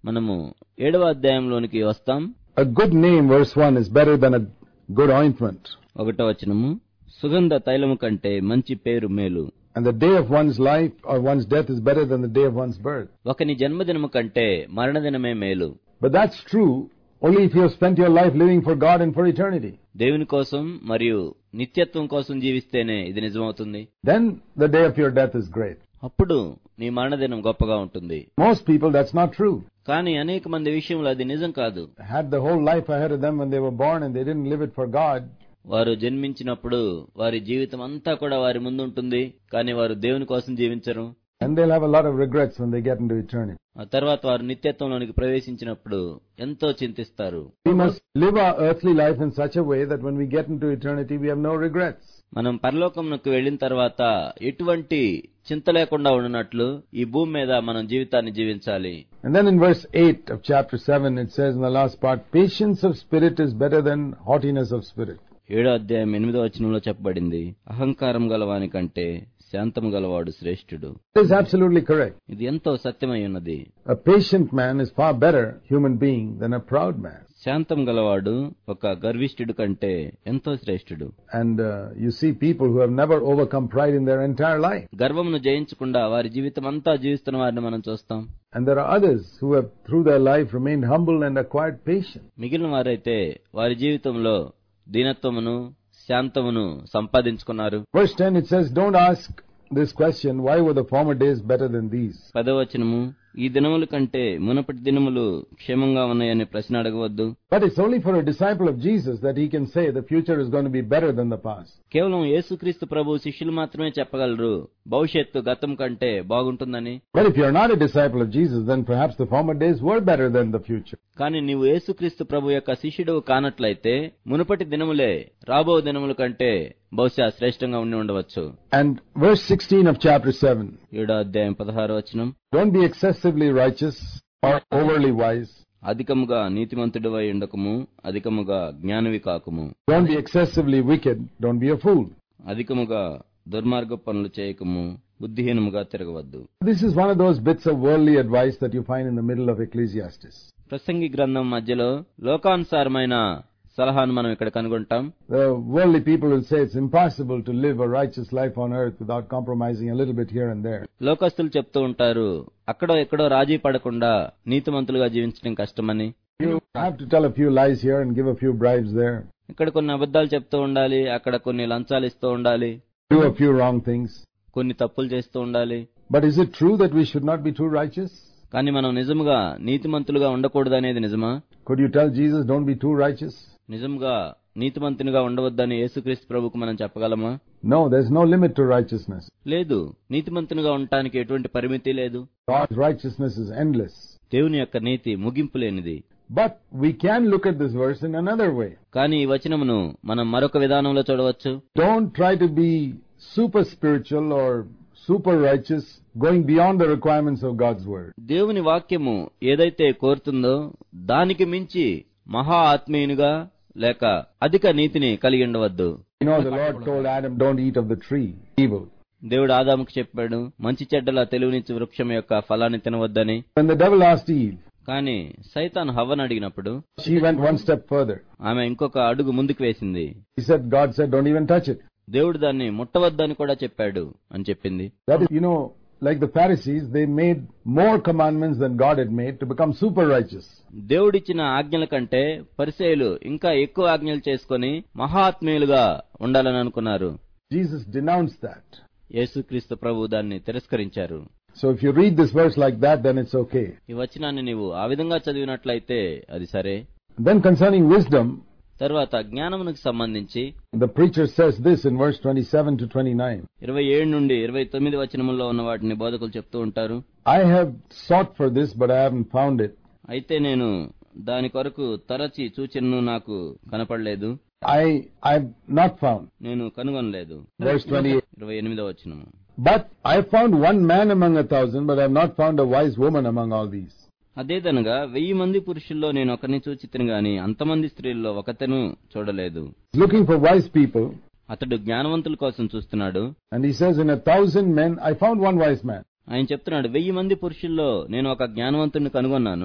మనము 7వ అధ్యాయంలోనికి వస్తాం. A good name, verse 1, is better than a good ointment. 1వ వచనము, సుగంధ తైలము కంటే మంచి పేరు మేలు. And the day of one's life or one's death is better than the day of one's birth. ఒకని జన్మదినము కంటే మరణదినమే మేలు. But that's true only if you have spent your life living for God and for eternity. దేవుని కోసం మరియు నిత్యత్వం కోసం జీవిస్తేనే ఇది నిజమవుతుంది. Then the day of your death is great. అప్పుడు నీ మరణదినం గొప్పగా ఉంటుంది. Most people, that's not true. కానీ అనేక మంది విషయంలో అది నిజం కాదు. Had the whole life ahead of them when they were born and they didn't live it for God. వారు జన్మించినప్పుడు వారి జీవితం అంతా కూడా వారి ముందు ఉంటుంది, కానీ వారు దేవుని కోసం జీవించరు. And they'll have a lot of regrets when they get into eternity. ఆ తర్వాత వారు నిత్యత్వంలోనికి ప్రవేశించినప్పుడు ఎంతో చింతిస్తారు. We must live our earthly life in such a way that when we get into eternity we have no regrets. మనం పరలోకంలోకి వెళ్లిన తర్వాత ఎటువంటి చింత లేకుండా ఉన్నట్లు ఈ భూమి మీద మనం జీవితాన్ని జీవించాలి. And then in verse 8 of chapter 7 it says in the last part, patience of spirit is better than haughtiness of spirit. 7వ అధ్యాయం 8వ వచనంలో చెప్పబడింది, అహంకారం గలవాని కంటే శాంతము గలవాడు శ్రేష్ఠుడు. It is absolutely correct. ఇది ఎంతో సత్యమై ఉన్నది. A patient man is far better human being than a proud man. శాంతం గలవాడు ఒక గర్విష్ఠుడు కంటే ఎంతో శ్రేష్ఠుడు. And you see people who have never overcome pride in their entire life. గర్వమును జయించకుండా వారి జీవితం అంతా జీవిస్తున్న వారిని మనం చూస్తాం. And there are others who have through their life remained humble and acquired patience. మిగిలిన వారైతే వారి జీవితంలో దీనత్వమును శాంతమును సంపాదించుకున్నారు. Verse 10 it says, don't ask this question, why were the former days better than these? 10వ వచనము, ఈ దినముల కంటే మునపటి దినములు క్షేమంగా ఉన్నాయని ప్రశ్న అడగవద్దు. But it's only for a disciple of Jesus that he can say the future is going to be better than the past. కేవలం యేసుక్రీస్తు ప్రభు శిష్యులు మాత్రమే చెప్పగలరు భవిష్యత్తు గతం కంటే బాగుంటుందని. But if you're not a disciple of Jesus, then perhaps the former days were better than the future. కానీ నీవు యేసుక్రీస్తు ప్రభు యొక్క శిష్యుడు కానట్లయితే మునుపటి దినములే రాబో దినముల కంటే బహుశా శ్రేష్టంగా ఉండి ఉండవచ్చు. And verse 16 of chapter 7. 7వ అధ్యాయం 16వ వచనం, Don't be excessively righteous or overly wise. అధికముగా నీతిమంతుడివై ఉండకము, అధికముగా జ్ఞానివి కాకుము. Don't be excessively wicked. Don't be a fool. అధికముగా దుర్మార్గ పనులు చేయకము, బుద్ధిహీనముగా తిరగవద్దు. This is one of those bits of worldly advice that you find in the middle of Ecclesiastes. ప్రసంగి గ్రంథం మధ్యలో లోకానుసారమైన సలహాను మనం ఇక్కడ కనుగొంటాం. The worldly people will say it's impossible to live a righteous life on earth without compromising a little bit here and there. లోకస్తులు చెప్తూ ఉంటారు, అక్కడో ఎక్కడో రాజీ పడకుండా నీతిమంతులుగా జీవించడం కష్టమని. You have to tell a few lies here and give a few bribes there. ఇక్కడ కొన్ని అబద్ధాలు చెప్తూ ఉండాలి, అక్కడ కొన్ని లంచాలు ఇస్తూ ఉండాలి, Do a few wrong things. కొన్ని తప్పులు చేస్తూ ఉండాలి. But is it true that we should not be too righteous? కానీ మనం నిజముగా నీతిమంతులుగా ఉండకూడదు అనేది నిజమా? Could you tell Jesus, don't be too righteous? నిజంగా నీతిమంతునిగా ఉండవద్దని యేసుక్రీస్తు ప్రభుకు మనం చెప్పగలమా? No, there's no limit to righteousness. లేదు, నీతిమంతునిగా ఉండటానికి ఎటువంటి పరిమితి లేదు. God's righteousness is endless. దేవుని యొక్క నీతి ముగింపు లేనిది. But we can look at this verse in another way. కానీ ఈ వచనమును మనం మరొక విధానంలో చూడవచ్చు. Don't try to be super spiritual or super righteous, going beyond the requirements of God's word. దేవుని వాక్యము ఏదైతే కోరుతుందో దానికి మించి మహా ఆత్మీయునిగా లేక అధిక నీతిని కలిగి ఉండవద్దు. You know, the Lord told Adam, don't eat of the tree, evil. దేవుడు ఆదాముకు చెప్పాడు, మంచి చెడ్డల తెలివినిచ్చు వృక్షం యొక్క ఫలాన్ని తినవద్దని. When the devil asked Eve, కానీ సైతాను హవ్వను అడిగినప్పుడు she went one step further. ఆమె ఇంకొక అడుగు ముందుకు వేసింది. God said, don't even touch it. దేవుడు దాన్ని ముట్టవద్దని కూడా చెప్పాడు అని చెప్పింది. That is, like the Pharisees, they made more commandments than God had made to become super righteous. దేవుడిచ్చిన ఆజ్ఞల కంటే పరిసయ్యులు ఇంకా ఎక్కువ ఆజ్ఞలు చేసుకుని మహాత్మీయులుగా ఉండాలని అనుకున్నారు. Jesus denounced that. యేసుక్రీస్తు ప్రభు దాన్ని తిరస్కరించారు. So if you read this verse like that, then it's okay. ఈ వచనాన్ని నీవు ఆ విధంగా చదివినట్లయితే అది సరే. Then concerning wisdom, తర్వాత జ్ఞానమునకు సంబంధించి the preacher says this in verse 27 to 29. 27 నుండి 29 వచనముల్లో ఉన్న వాటిని బోధకులు చెప్తూ ఉంటారు. I have sought for this, but I haven't found it. అయితే నేను దాని కొరకు తరచి చూచినను నాకు కనపడలేదు. I've not found. నేను కనుగొనలేదు. Verse 28. 28వ వచనము. But I found one man among 1,000, but I have not found a wise woman among all these. అదేదనగా 1000 మంది పురుషుల్లో నేను ఒకరిని చూచితిని గాని అంతమంది స్త్రీల్లో ఒకతను చూడలేదు. Looking for wise people. అతడు జ్ఞానవంతుల కోసం చూస్తున్నాడు. And he says, in 1,000 men, I found one wise man. ఆయన చెప్తున్నాడు, 1000 మంది పురుషుల్లో నేను ఒక జ్ఞానవంతుడిని కనుగొన్నాను.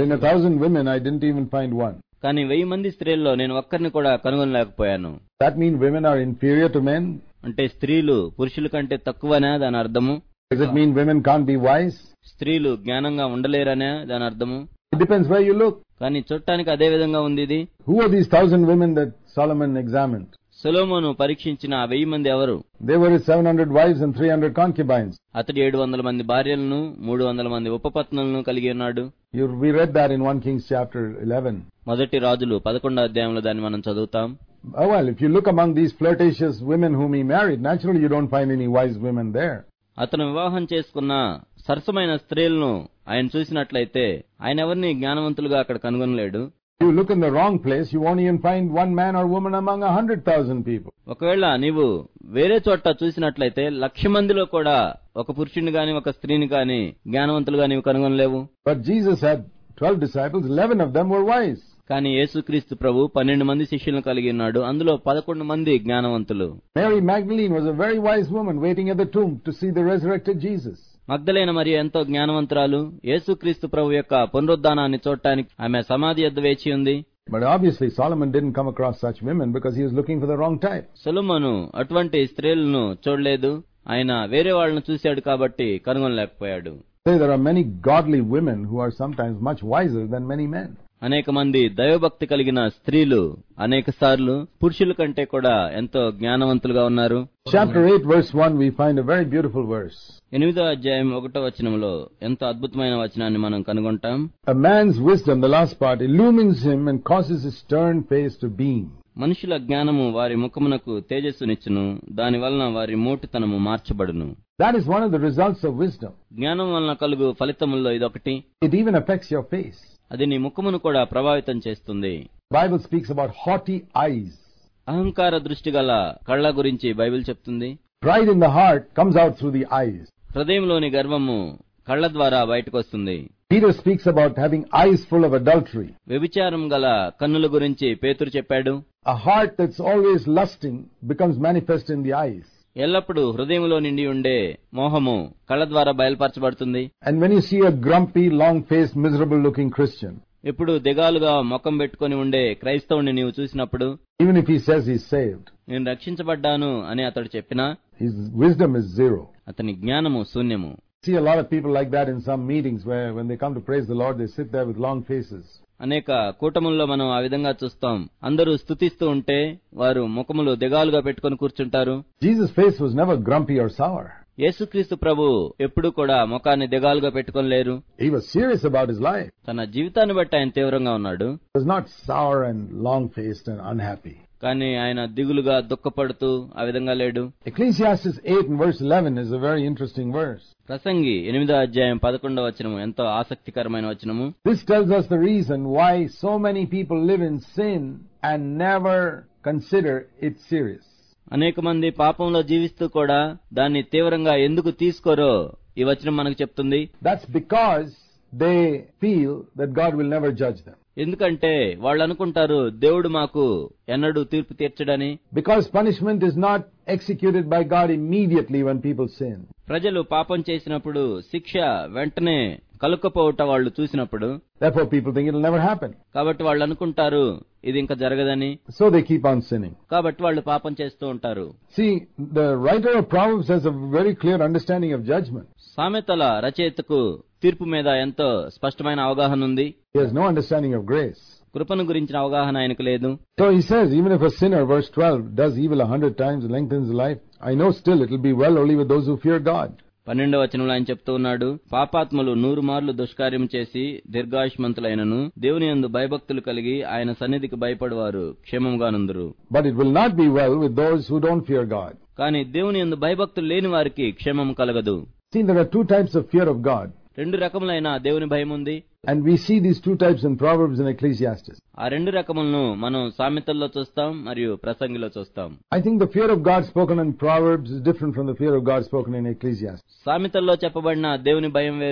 In 1,000 women, I didn't even find one. కానీ 1000 మంది స్త్రీల్లో నేను ఒక్కరిని కూడా కనుగొనలేకపోయాను. That means women are inferior to men? అంటే స్త్రీలు పురుషుల కంటే తక్కువనే దాని అర్థము? Does it mean women can't be wise? స్త్రీలు జ్ఞానంగా ఉండలేరనే దాని అర్థము? It depends where you look. కానీ చూడటానికి అదే విధంగా ఉంది ఇది. Who are these 1,000 women that Solomon examined? సొలొమోను పరీక్షించిన 1000 మంది ఎవరు? They were his 700 wives and 300 concubines. అతడు 700 మంది భార్యలను 300 మంది ఉపపత్నులను కలిగి ఉన్నాడు. We read that in 1 Kings chapter 11. మొదటి రాజులు 11వ అధ్యాయంలో దాన్ని మనం చదువుతాం. Oh well, if you look among these flirtatious women whom he married, naturally you don't find any wise women there. అతను వివాహం చేసుకున్న సరసమైన స్త్రీలను ఆయన చూసినట్లయితే ఆయన ఎవరిని జ్ఞానవంతులుగా అక్కడ కనుగొనలేడు. You look in the wrong place, you won't even find one man or woman among 100,000 people. ఒకవేళ నీవు వేరే చోట చూసినట్లయితే 1,00,000 మందిలో కూడా ఒక పురుషుని గాని ఒక స్త్రీని గాని జ్ఞానవంతులుగా నీవు కనుగొనలేవు. But Jesus had 12 disciples, 11 of them were wise. కానీ యేసుక్రీస్తు ప్రభు 12 మంది శిష్యులను కలిగి ఉన్నాడు. అందులో 11 మంది జ్ఞానవంతులు. Mary Magdalene was a very wise woman waiting at the tomb to see the resurrected Jesus. మగ్దలేన మరియ ఎంతో జ్ఞానవంతురాలు. యేసుక్రీస్తు ప్రభు యొక్క పునరుద్ధానాన్ని చూడటానికి ఆమె సమాధి యొద్ద వేచి ఉంది. But obviously Solomon didn't come across such women because he was looking for the wrong type. సొలొమోను అటువంటి స్త్రీలను చూడలేదు. ఆయన వేరే వాళ్ళను చూశాడు కాబట్టి కనుగొనలేకపోయాడు. There are many godly women who are sometimes much wiser than many men. అనేక మంది దైవభక్తి కలిగిన స్త్రీలు అనేక సార్లు పురుషుల కంటే కూడా ఎంతో జ్ఞానవంతులుగా ఉన్నారు. Chapter 8 verse 1 we find a very beautiful verse. 8వ అధ్యాయం 1వ వచనంలో ఎంతో అద్భుతమైన వచనాన్ని మనం కనుగొంటాం. A man's wisdom, the last part, illumines him and causes his stern face to beam. మనుషుల జ్ఞానము వారి ముఖమునకు తేజస్సునిచ్చును, దాని వలన వారి మోటుతనము మార్చబడును. That is one of the results of wisdom. జ్ఞానం వలన కలుగు ఫలితముల్లో ఇదొకటి. It even affects your face. అది నీ ముఖమును కూడా ప్రభావితం చేస్తుంది. Bible speaks about haughty eyes. అహంకార దృష్టి గల కళ్ళ గురించి బైబిల్ చెప్తుంది. Pride in the heart comes out through the eyes. హృదయంలోని గర్వము కళ్ళ ద్వారా బయటకు వస్తుంది. Peter speaks about having eyes full of adultery. వ్యభిచారం గల కన్నుల గురించి పేతురు చెప్పాడు. A heart that's always lusting becomes manifest in the eyes. ఎల్లప్పుడూ హృదయంలో నిండి ఉండే మోహము కళ్ళ ద్వారా బయలుపరచబడుతుంది. And when you see a grumpy, long-faced, miserable-looking Christian, ఇప్పుడు దిగాలుగా ముఖం పెట్టుకుని ఉండే క్రైస్తవుని నీవు చూసినప్పుడు, even if he says he's saved, నేను రక్షించబడ్డాను అని అతడు చెప్పినా, his wisdom is zero. అతని జ్ఞానము శూన్యము. See a lot of people like that in some meetings where when they come to praise the Lord, they sit there with long faces. అనేక కూటముల్లో మనం ఆ విధంగా చూస్తాం. అందరూ స్తుతిస్తూ ఉంటే వారు ముఖములు దిగాలుగా పెట్టుకుని కూర్చుంటారు. Jesus' face was never grumpy or sour. యేసుక్రీస్తు ప్రభు ఎప్పుడూ కూడా ముఖాన్ని దిగాలుగా పెట్టుకొని లేరు. He was serious about his life. తన జీవితాన్ని బట్టి ఆయన తీవ్రంగా ఉన్నాడు. He was not sour and long-faced and unhappy. కానీ ఆయన దిగులుగా దుఃఖపడుతూ ఆ విధంగా లేడు. Ecclesiastes 8 and verse 11 is a very interesting verse. ప్రసంగి 8వ అధ్యాయం 11వ వచనము ఎంతో ఆసక్తికరమైన వచనము. This tells us the reason why so many people live in sin and never consider it serious. అనేక మంది పాపంలో జీవిస్తూ కూడా దాన్ని తీవ్రంగా ఎందుకు తీసుకోరో ఈ వచనం మనకు చెప్తుంది. That's because they feel that God will never judge them. ఎందుకంటే వాళ్ళు అనుకుంటారు దేవుడు మాకు ఎన్నడూ తీర్పు తీర్చడని. Because punishment is not executed by God immediately when people sin. ప్రజలు పాపం చేసినప్పుడు శిక్ష వెంటనే కలుక్కపోవట వాళ్ళు చూసినప్పుడు, Therefore people think it will never happen. కాబట్టి వాళ్ళు అనుకుంటారు ఇది ఇంకా జరగదని. So they keep on sinning. కాబట్టి వాళ్ళు పాపం చేస్తూ ఉంటారు. See, the writer of Proverbs has a very clear understanding of judgment. సామెతల రచయితకు తీర్పు మీద ఎంతో స్పష్టమైన అవగాహన ఉంది. He has no understanding of grace. కృపను గురించిన అవగాహన ఆయనకు లేదు. So he says, even if a sinner, verse 12, does evil 100 times and lengthens life, I know still it will be well only with those who fear God. 12వ వచనంలో ఆయన చెప్తూ ఉన్నాడు, పాపాత్ములు 100 మార్లు దుష్కార్యం చేసి దీర్ఘాయుష్మంతులైనను దేవుని యందు భయభక్తులు కలిగి ఆయన సన్నిధికి భయపడువారు క్షేమంగానుందురు. But it will not be well with those who don't fear God. కానీ దేవుని యందు భయభక్తులు లేని వారికి క్షేమం కలగదు. See, there are two types of fear of God. 2 రకములైన దేవుని భయం ఉంది. And we see these two types in Proverbs and Ecclesiastes. ఆ 2 రకములను మనం సామెతల్లో చూస్తాం మరియు ప్రసంగిలో చూస్తాం. I think the fear of God spoken in Proverbs is different from the fear of God spoken in Ecclesiastes. సామెతల్లో చెప్పబడిన దేవుని భయం వేరు,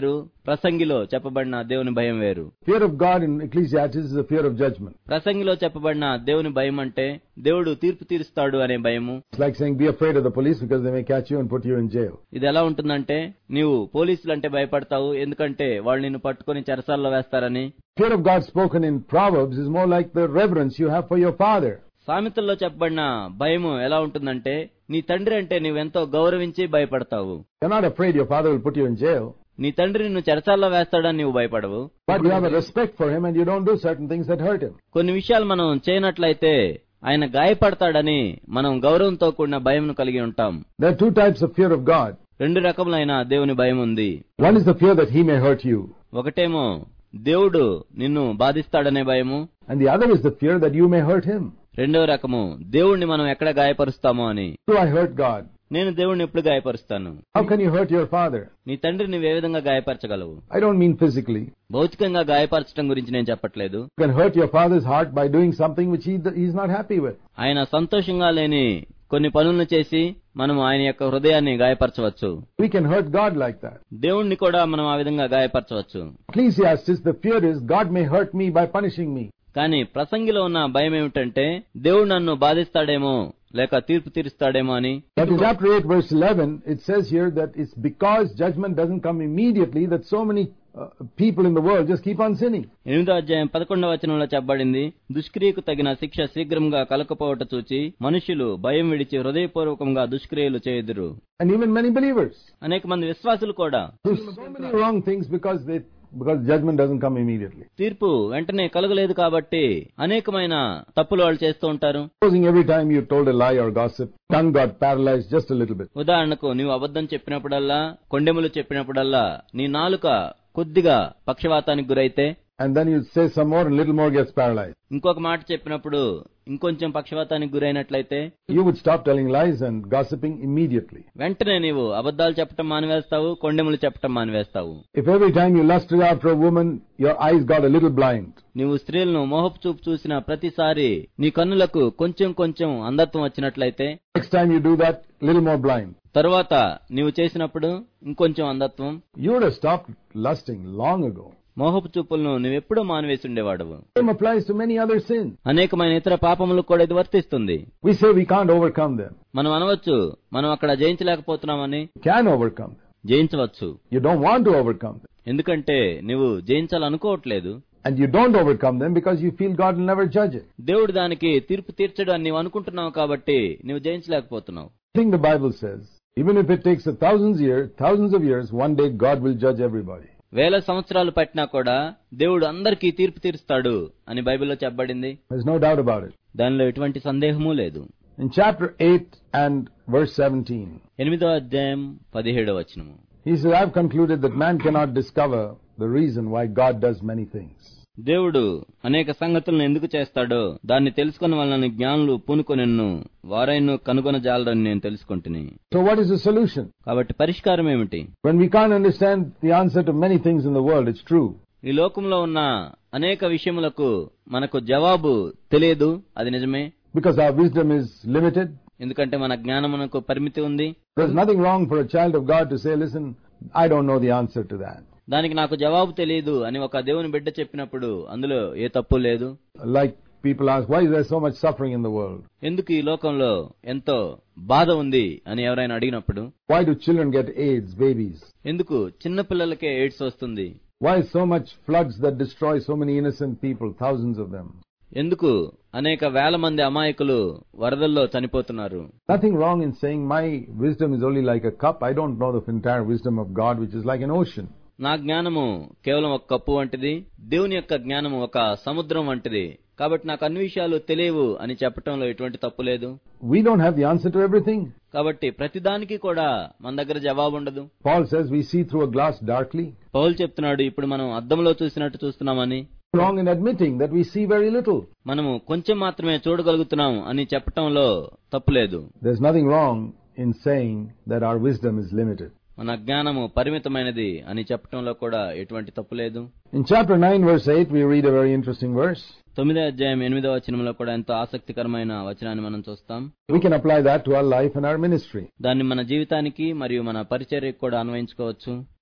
ప్రసంగిలో చెప్పబడిన దేవుని భయం వేరు. Fear of God in Ecclesiastes is a fear of judgment. ప్రసంగిలో చెప్పబడిన దేవుని భయం అంటే దేవుడు తీర్పు తీరుస్తాడు అనే భయము. It's like saying be afraid of the police because they may catch you and put you in jail. ఇది ఎలా ఉంటుందంటే నీవు పోలీసులంటే భయపడతావు ఎందుకంటే వాళ్ళు నిన్ను పట్టుకొని చెరసాల్లో వేస్తారని. Fear of God spoken in Proverbs is more like the reverence you have for your father. సామెతల్లో చెప్పబడిన భయము ఎలా ఉంటుందంటే నీ తండ్రి అంటే నీవెంతో గౌరవించి భయపడతావు. You're not afraid your father will put you in jail. నీ తండ్రి నిన్ను చెరసాల్లో వేస్తాడని నీవు భయపడవు. But you have a respect for him and you don't do certain things that hurt him. కొన్ని విషయాలు మనం చేయనట్లయితే ఆయన గాయపడతాడని మనం గౌరవంతో కూడిన భయంను కలిగి ఉంటాం. There are two types of fear of God. రెండు రకములైన దేవుని భయం ఉంది. One is the fear that he may hurt you. ఒకటేమో దేవుడు నిన్ను బాధిస్తాడనే భయము. And the other is the fear that you may hurt him. రెండవ రకము దేవుణ్ణి మనం ఎక్కడ గాయపరుస్తామో అని. Do I hurt God? నేను దేవుణ్ణి ఎప్పుడు గాయపరుస్తాను? How can you hurt your father? నీ తండ్రిని నువ్వు ఏ విధంగా గాయపరచగలవు? I don't mean physically. భౌతికంగా గాయపరచడం గురించి నేను చెప్పట్లేదు. You can hurt your father's heart by doing something which he is not happy with. ఆయన సంతోషంగా లేని కొన్ని పనులను చేసి మనం ఆయన యొక్క హృదయాన్ని గాయపరచవచ్చు. We can hurt God like that. దేవుణ్ణి కూడా మనం ఆ విధంగా గాయపరచవచ్చు. Ecclesiastes, the fear is God may hurt me by punishing me. కానీ ప్రసంగిలో ఉన్న భయం ఏమిటంటే దేవుడు నన్ను బాధిస్తాడేమో లేక తీర్పు తీరుస్తాడేమో అని. But in chapter 8 verse 11 it says here that it's because judgment doesn't come immediately that so many people in the world just keep on sinning. 8వ అధ్యాయం 11వ వచనంలో చెప్పబడింది, దుష్క్రియకు తగిన శిక్ష శీఘ్రంగా కలకపోవట చూచి మనుషులు భయం విడిచి హృదయపూర్వకంగా దుష్క్రియలు చేయుదురు. And even many believers. అనేక మంది విశ్వాసులు కూడా Do so many wrong things because judgment doesn't come immediately. తీర్పు వెంటనే కలగలేదు కాబట్టి అనేకమైన తప్పులు వాళ్ళు చేస్తూ ఉంటారు. Supposing every time you told a lie or gossip, tongue got paralyzed just a little bit. ఉదాహరణకు నీవు అబద్ధం చెప్పినప్పుడల్లా, కొండెములు చెప్పినప్పుడల్లా నీ నాలుక కొద్దిగా పక్షవాతానికి గురైతే, and then you say some more and little more gets paralyzed. ఇంకొక మాట చెప్పినప్పుడు ఇంకొంచెం పక్షవాతానికి గురైనట్లయితే you would stop telling lies and gossiping immediately. వెంటనే నీవు అబద్ధాలు చెప్పటం మానివేస్తావు, కొండెములు చెప్పటం మానివేస్తావు. If every time you lusted after a woman your eyes got a little blind, నీవు స్త్రీలను మోహపు చూపు చూసిన ప్రతిసారి నీ కన్నులకు కొంచెం కొంచెం అంధత్వం వచ్చినట్లయితే, next time you do that little more blind, తరువాత నీవు చేసినప్పుడు ఇంకొంచెం అంధత్వం, you would have stopped lusting long ago. మోహపు చూపులను నువ్వెప్పుడూ మానివేసి ఉండేవాడవు. Same applies to many other sins. అనేకమైన ఇతర పాపములకు కూడా ఇది వర్తిస్తుంది. We say we can't overcome them. మనం అనవచ్చు మనం అక్కడ జయించలేకపోతున్నామని. Can overcome them. జయించవచ్చు. You don't want to overcome them. ఎందుకంటే నువ్వు జయించాలనుకోవట్లేదు. And you don't overcome them because you feel God will never judge it. దేవుడు దానికి తీర్పు తీర్చడు అని నీవు అనుకుంటున్నావు కాబట్టి నువ్వు జయించలేకపోతున్నావు. I think the Bible says, even if it takes thousands of years, one day God will judge everybody. వేల సంవత్సరాలు పట్టినా కూడా దేవుడు అందరికీ తీర్పు తీరుస్తాడు అని బైబిల్లో చెప్పబడింది. There's no doubt about it. దానిలో ఎటువంటి సందేహమూ లేదు. In chapter 8 and verse 17, 8వ అధ్యాయం 17వ వచనము, he says, I've concluded that man cannot discover the reason why God does many things. దేవుడు అనేక సంగతులను ఎందుకు చేస్తాడో దాన్ని తెలుసుకున్న వలన జ్ఞానులు పూనుకొనెను, వారైను కనుగొనజాలరని నేను తెలుసుకుంటుని. So what is the solution? కాబట్టి పరిష్కారం ఏమిటి? When we can't understand the answer to many things in the world, it's true. ఈ లోకంలో ఉన్న అనేక విషయములకు మనకు జవాబు తెలియదు, అది నిజమే. Because our wisdom is limited. ఎందుకంటే మన జ్ఞానమునకు పరిమితి ఉంది. There's nothing wrong for a child of God to say, listen, I don't know the answer to that. దానికి నాకు జవాబు తెలియదు అని ఒక దేవుని బిడ్డ చెప్పినప్పుడు అందులో ఏ తప్పు లేదు. Like people ask, why is there so much suffering in the world? ఎందుకు ఈ లోకంలో ఎంతో బాధ ఉంది అని ఎవరైనా అడిగినప్పుడు, Why do children get AIDS, babies? ఎందుకు చిన్న పిల్లలకే ఎయిడ్స్ వస్తుంది? Why so much floods that destroy so many innocent people, thousands of them? ఎందుకు అనేక వేల మంది అమాయకులు వరదల్లో చనిపోతున్నారు? Nothing wrong in saying my wisdom is only like a cup. I don't know the entire wisdom of God, which is like an ocean. నా జ్ఞానము కేవలం ఒక కప్పు వంటిది, దేవుని యొక్క జ్ఞానము ఒక సముద్రం వంటిది, కాబట్టి నాకు అన్ని విషయాలు తెలియవు అని చెప్పటంలో ఎటువంటి తప్పు లేదు. We don't have the answer to everything. కాబట్టి ప్రతిదానికి కూడా మన దగ్గర జవాబు ఉండదు. Paul says we see through a glass darkly. పౌలు చెప్తున్నాడు ఇప్పుడు మనం అద్దంలో చూసినట్టు చూస్తున్నామని. Wrong in admitting that we see very little. మనము కొంచెం మాత్రమే చూడగలుగుతున్నాం అని చెప్పటంలో తప్పు లేదు. There's nothing wrong in saying that our wisdom is limited. మన జ్ఞానము పరిమితమైనది అని చెప్పటంలో కూడా ఎటువంటి తప్పు లేదు. In chapter 9 verse 8 we read a very interesting verse. 9వ అధ్యాయం 8వ వచనంలో కూడా ఎంతో ఆసక్తికరమైన వచనాన్ని మనం చూస్తాం. We can apply that to our life and our ministry. దాన్ని మన జీవితానికి మరియు మన పరిచర్యకు కూడా అన్వయించుకోవచ్చు.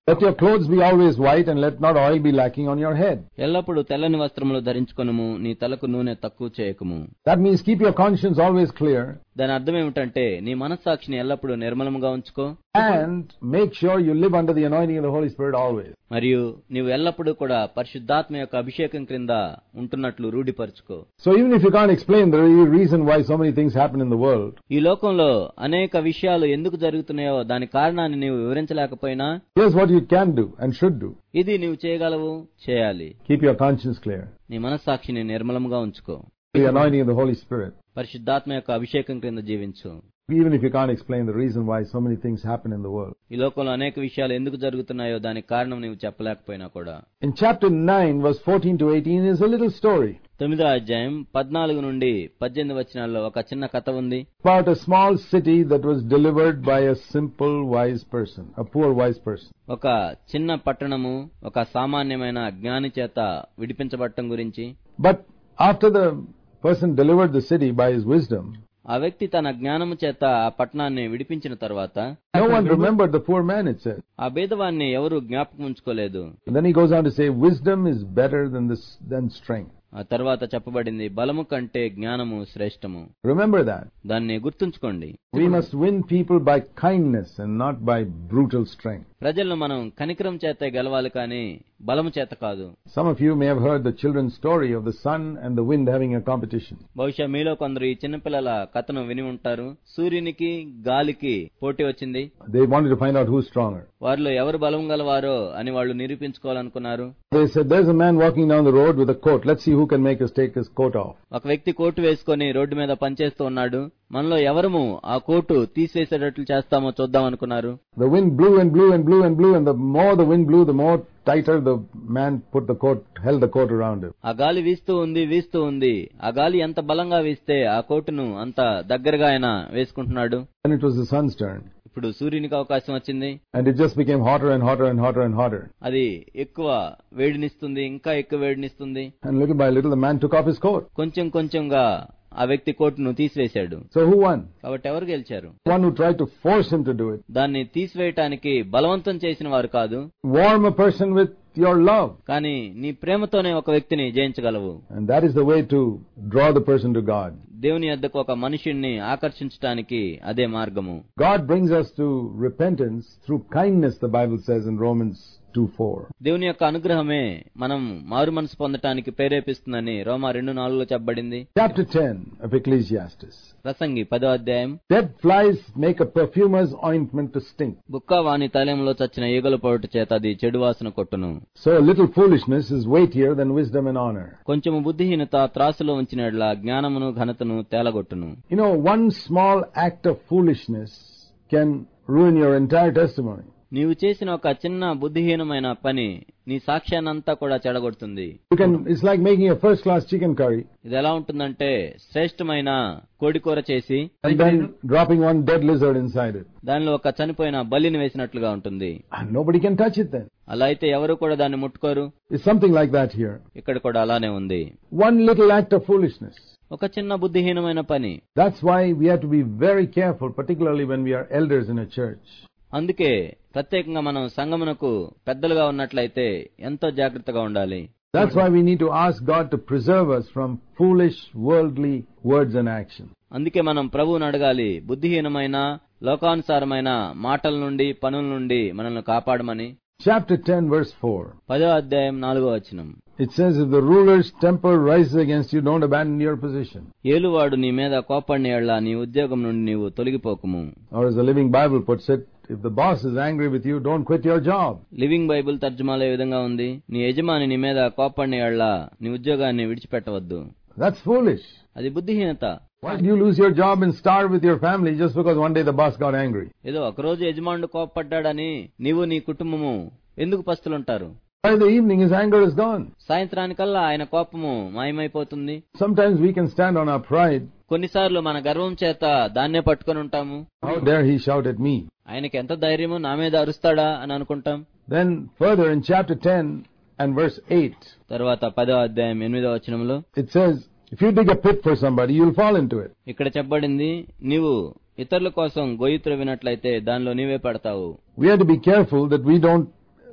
Let your clothes be always white, and let not oil be lacking on your head. ఎల్లప్పుడు తెల్లని వస్త్రములు ధరించుకొనుము, నీ తలకు నూనె తక్కువ చేయకుము. That means keep your conscience always clear. దాని అర్థం ఏమిటంటే నీ మనస్సాక్షిని ఎల్లప్పుడూ నిర్మలముగా ఉంచుకో. And make sure you live under the anointing of the Holy Spirit always. మరియు నీవు ఎల్లప్పుడూ కూడా పరిశుద్ధాత్మ యొక్క అభిషేకం క్రింద ఉంటున్నట్లు రూఢిపరచుకో. So even if you can't explain the reason why so many things happen in the world, ఈ లోకంలో అనేక విషయాలు ఎందుకు జరుగుతున్నాయో దాని కారణాన్ని నీవు వివరించలేకపోయినా, here's what you can do and should do. ఇది నీవు చేయగలవు, చేయాలి. Keep your conscience clear. నీ మనస్సాక్షిని నిర్మలంగా ఉంచుకో. The anointing of the Holy Spirit. పరిశుద్ధాత్మ యొక్క అభిషేకం క్రింద జీవించు. Even if you can't explain the reason why so many things happen in the world. ఈ లోకంలో అనేక విషయాలు ఎందుకు జరుగుతున్నాయో దానికి కారణం నీవు చెప్పలేకపోయినా కూడా. In chapter 9 verse 14 to 18 is a little story. 9వ అధ్యాయం 14 నుండి 18 వచనాల్లో ఒక చిన్న కథ ఉంది. About a small city that was delivered by a simple wise person, a poor wise person. ఒక చిన్న పట్టణము ఒక సామాన్యమైన జ్ఞాని చేత విడిపించబడటం గురించి. But after the person delivered the city by his wisdom, ఆ వ్యక్తి తన జ్ఞానము చేత ఆ పట్టణాన్ని విడిపించిన తర్వాత no one remembered the poor man, it said. ఆ బీదవాన్ని ఎవరు జ్ఞాపకం ఉంచుకోలేదు. And then he goes on to say, wisdom is better than strength. ఆ తర్వాత చెప్పబడింది, బలము కంటే జ్ఞానము శ్రేష్టము. Remember that. దాన్ని గుర్తుంచుకోండి. We must win people by kindness and not by brutal strength. ప్రజలను మనం కనికరం చేత గెలవాలి కానీ బలము చేత కాదు. Some of you may have heard the children's story of the sun and the wind having a competition. బహుశా మీలో కొందరు ఈ చిన్నపిల్లల కథను విని ఉంటారు. సూర్యునికి గాలికి పోటీ వచ్చింది. They wanted to find out who's stronger. వారిలో ఎవరు బలం గలవారో అని వాళ్ళు నిరూపించుకోవాలనుకున్నారు. They said, there's a man walking down the road with a coat. Let's see who can make us take his coat off. ఒక వ్యక్తి కోటు వేసుకొని రోడ్డు మీద పనిచేస్తూ ఉన్నాడు. మనలో ఎవరము ఆ కోటు తీసివేసేటట్లు చేస్తామో చూద్దాం అనుకున్నారు. The wind blew and blew and blew and blew, and the more the wind blew, the more tighter the man held the coat around him. ఆ గాలి వీస్తూ ఉంది. ఆ గాలి ఎంత బలంగా వీస్తే ఆ కోటును అంత దగ్గరగా ఆయన వేసుకుంటున్నాడు. And it was the sun's turn. ఇప్పుడు సూర్యునికి అవకాశం వచ్చింది. And it just became hotter and hotter and hotter and hotter. అది ఎక్కువ వేడినిస్తుంది, ఇంకా ఎక్కువ వేడినిస్తుంది. And little by little the man took off his coat. కొంచెంగా ఆ వ్యక్తి కోటును తీసివేశాడు. So who won? కాబట్టి ఎవరు గెలిచారు? One who tried to force him to do it. దాన్ని తీసివేయటానికి బలవంతం చేసిన వారు కాదు. Warm a person with your love. కానీ నీ ప్రేమతోనే ఒక వ్యక్తిని జయించగలవు. And that is the way to draw the person to God. దేవుని యొద్దకు ఒక మనుషుణ్ణి ఆకర్షించడానికి అదే మార్గము. God brings us to repentance through kindness, the Bible says in Romans 2:4. దేవుని యొక్క అనుగ్రహమే మనం మారు మనసు పొందటానికి ప్రేరేపిస్తుందని రోమా 2:4లో చెప్పబడింది. Chapter 10 of Ecclesiastes. ప్రసంగి 10వ అధ్యాయం. Dead flies make a perfumer's ointment to stink. బుక్క వాని తైలంలో చచ్చిన ఈగల పొరటు చేత అది చెడు వాసన కొట్టును. So a little foolishness is weightier than wisdom and honor. కొంచెము బుద్ధిహీనత త్రాసులో ఉంచినట్ల జ్ఞానమును ఘనతను తేలగొట్టును. You know, one small act of foolishness can ruin your entire testimony. నీవు చేసిన ఒక చిన్న బుద్ధిహీనమైన పని నీ సాక్ష్యాన్నంతా కూడా చెడగొడుతుంది. It's like making a first class chicken curry. ఇది ఎలా ఉంటుందంటే శ్రేష్టమైన కోడికూర చేసి And then dropping one dead lizard inside it. దానిలో ఒక చనిపోయిన బలిని వేసినట్లుగా ఉంటుంది. And nobody can touch it then. అలా అయితే ఎవరు కూడా దాన్ని ముట్టుకోరు. It's something like that here. ఇక్కడ కూడా అలానే ఉంది. One little act of foolishness. ఒక చిన్న బుద్ధిహీనమైన పని. That's why we have to be very careful, particularly when we are elders in a church. అందుకే ప్రత్యేకంగా మనం సంఘమునకు పెద్దలుగా ఉన్నట్లయితే ఎంతో జాగ్రత్తగా ఉండాలి. That's why we need to ask God to preserve us from foolish worldly words and action. అందుకే మనం ప్రభువుని అడగాలి, బుద్ధిహీనమైన లోకానుసారమైన మాటల నుండి పనుల నుండి మనల్ని కాపాడమని. Chapter 10 verse 4. 10వ అధ్యాయం 4వ వచనం. It says, if the ruler's temper rises against you, don't abandon your position. ఏలువాడు నీ మీద కోపడిన యెడల నీ ఉద్యోగం నుండి నీవు తొలగిపోకుము. Or as the Living Bible puts it, if the boss is angry with you, don't quit your job. Living Bible తర్జుమాలో ఈ విధంగా ఉంది, నీ యజమాని నీ మీద కోపడిన యెడల నీ ఉద్యోగాన్ని విడిచిపెట్టవద్దు. That's foolish. అది బుద్ధిహీనత. Why do you lose your job and starve with your family just because one day the boss got angry? ఏదో ఒకరోజు యజమానుడు కోపపడ్డాడని నీవు నీ కుటుంబము ఎందుకు పస్తులుంటారు? By the evening his anger is gone. సాయంత్రానికల్లా ఆయన కోపము మాయమైపోతుంది. Sometimes we can stand on our pride. కొన్నిసార్లు మన గర్వం చేత దాన్నే పట్టుకొని ఉంటాము. How dare he shout at me? ఆయనకి ఎంత ధైర్యము నా మీద అరుస్తాడా అని అనుకుంటాం. Then further in chapter 10 and verse 8. తర్వాత 10వ అధ్యాయం 8వ వచనంలో It says, if you dig a pit for somebody, you'll fall into it. ఇక్కడ చెప్పబడింది, నీవు ఇతరుల కోసం గొయ్యి త్రవ్వినట్లయితే దానిలో నీవే పడతావు. We have to be careful that we don't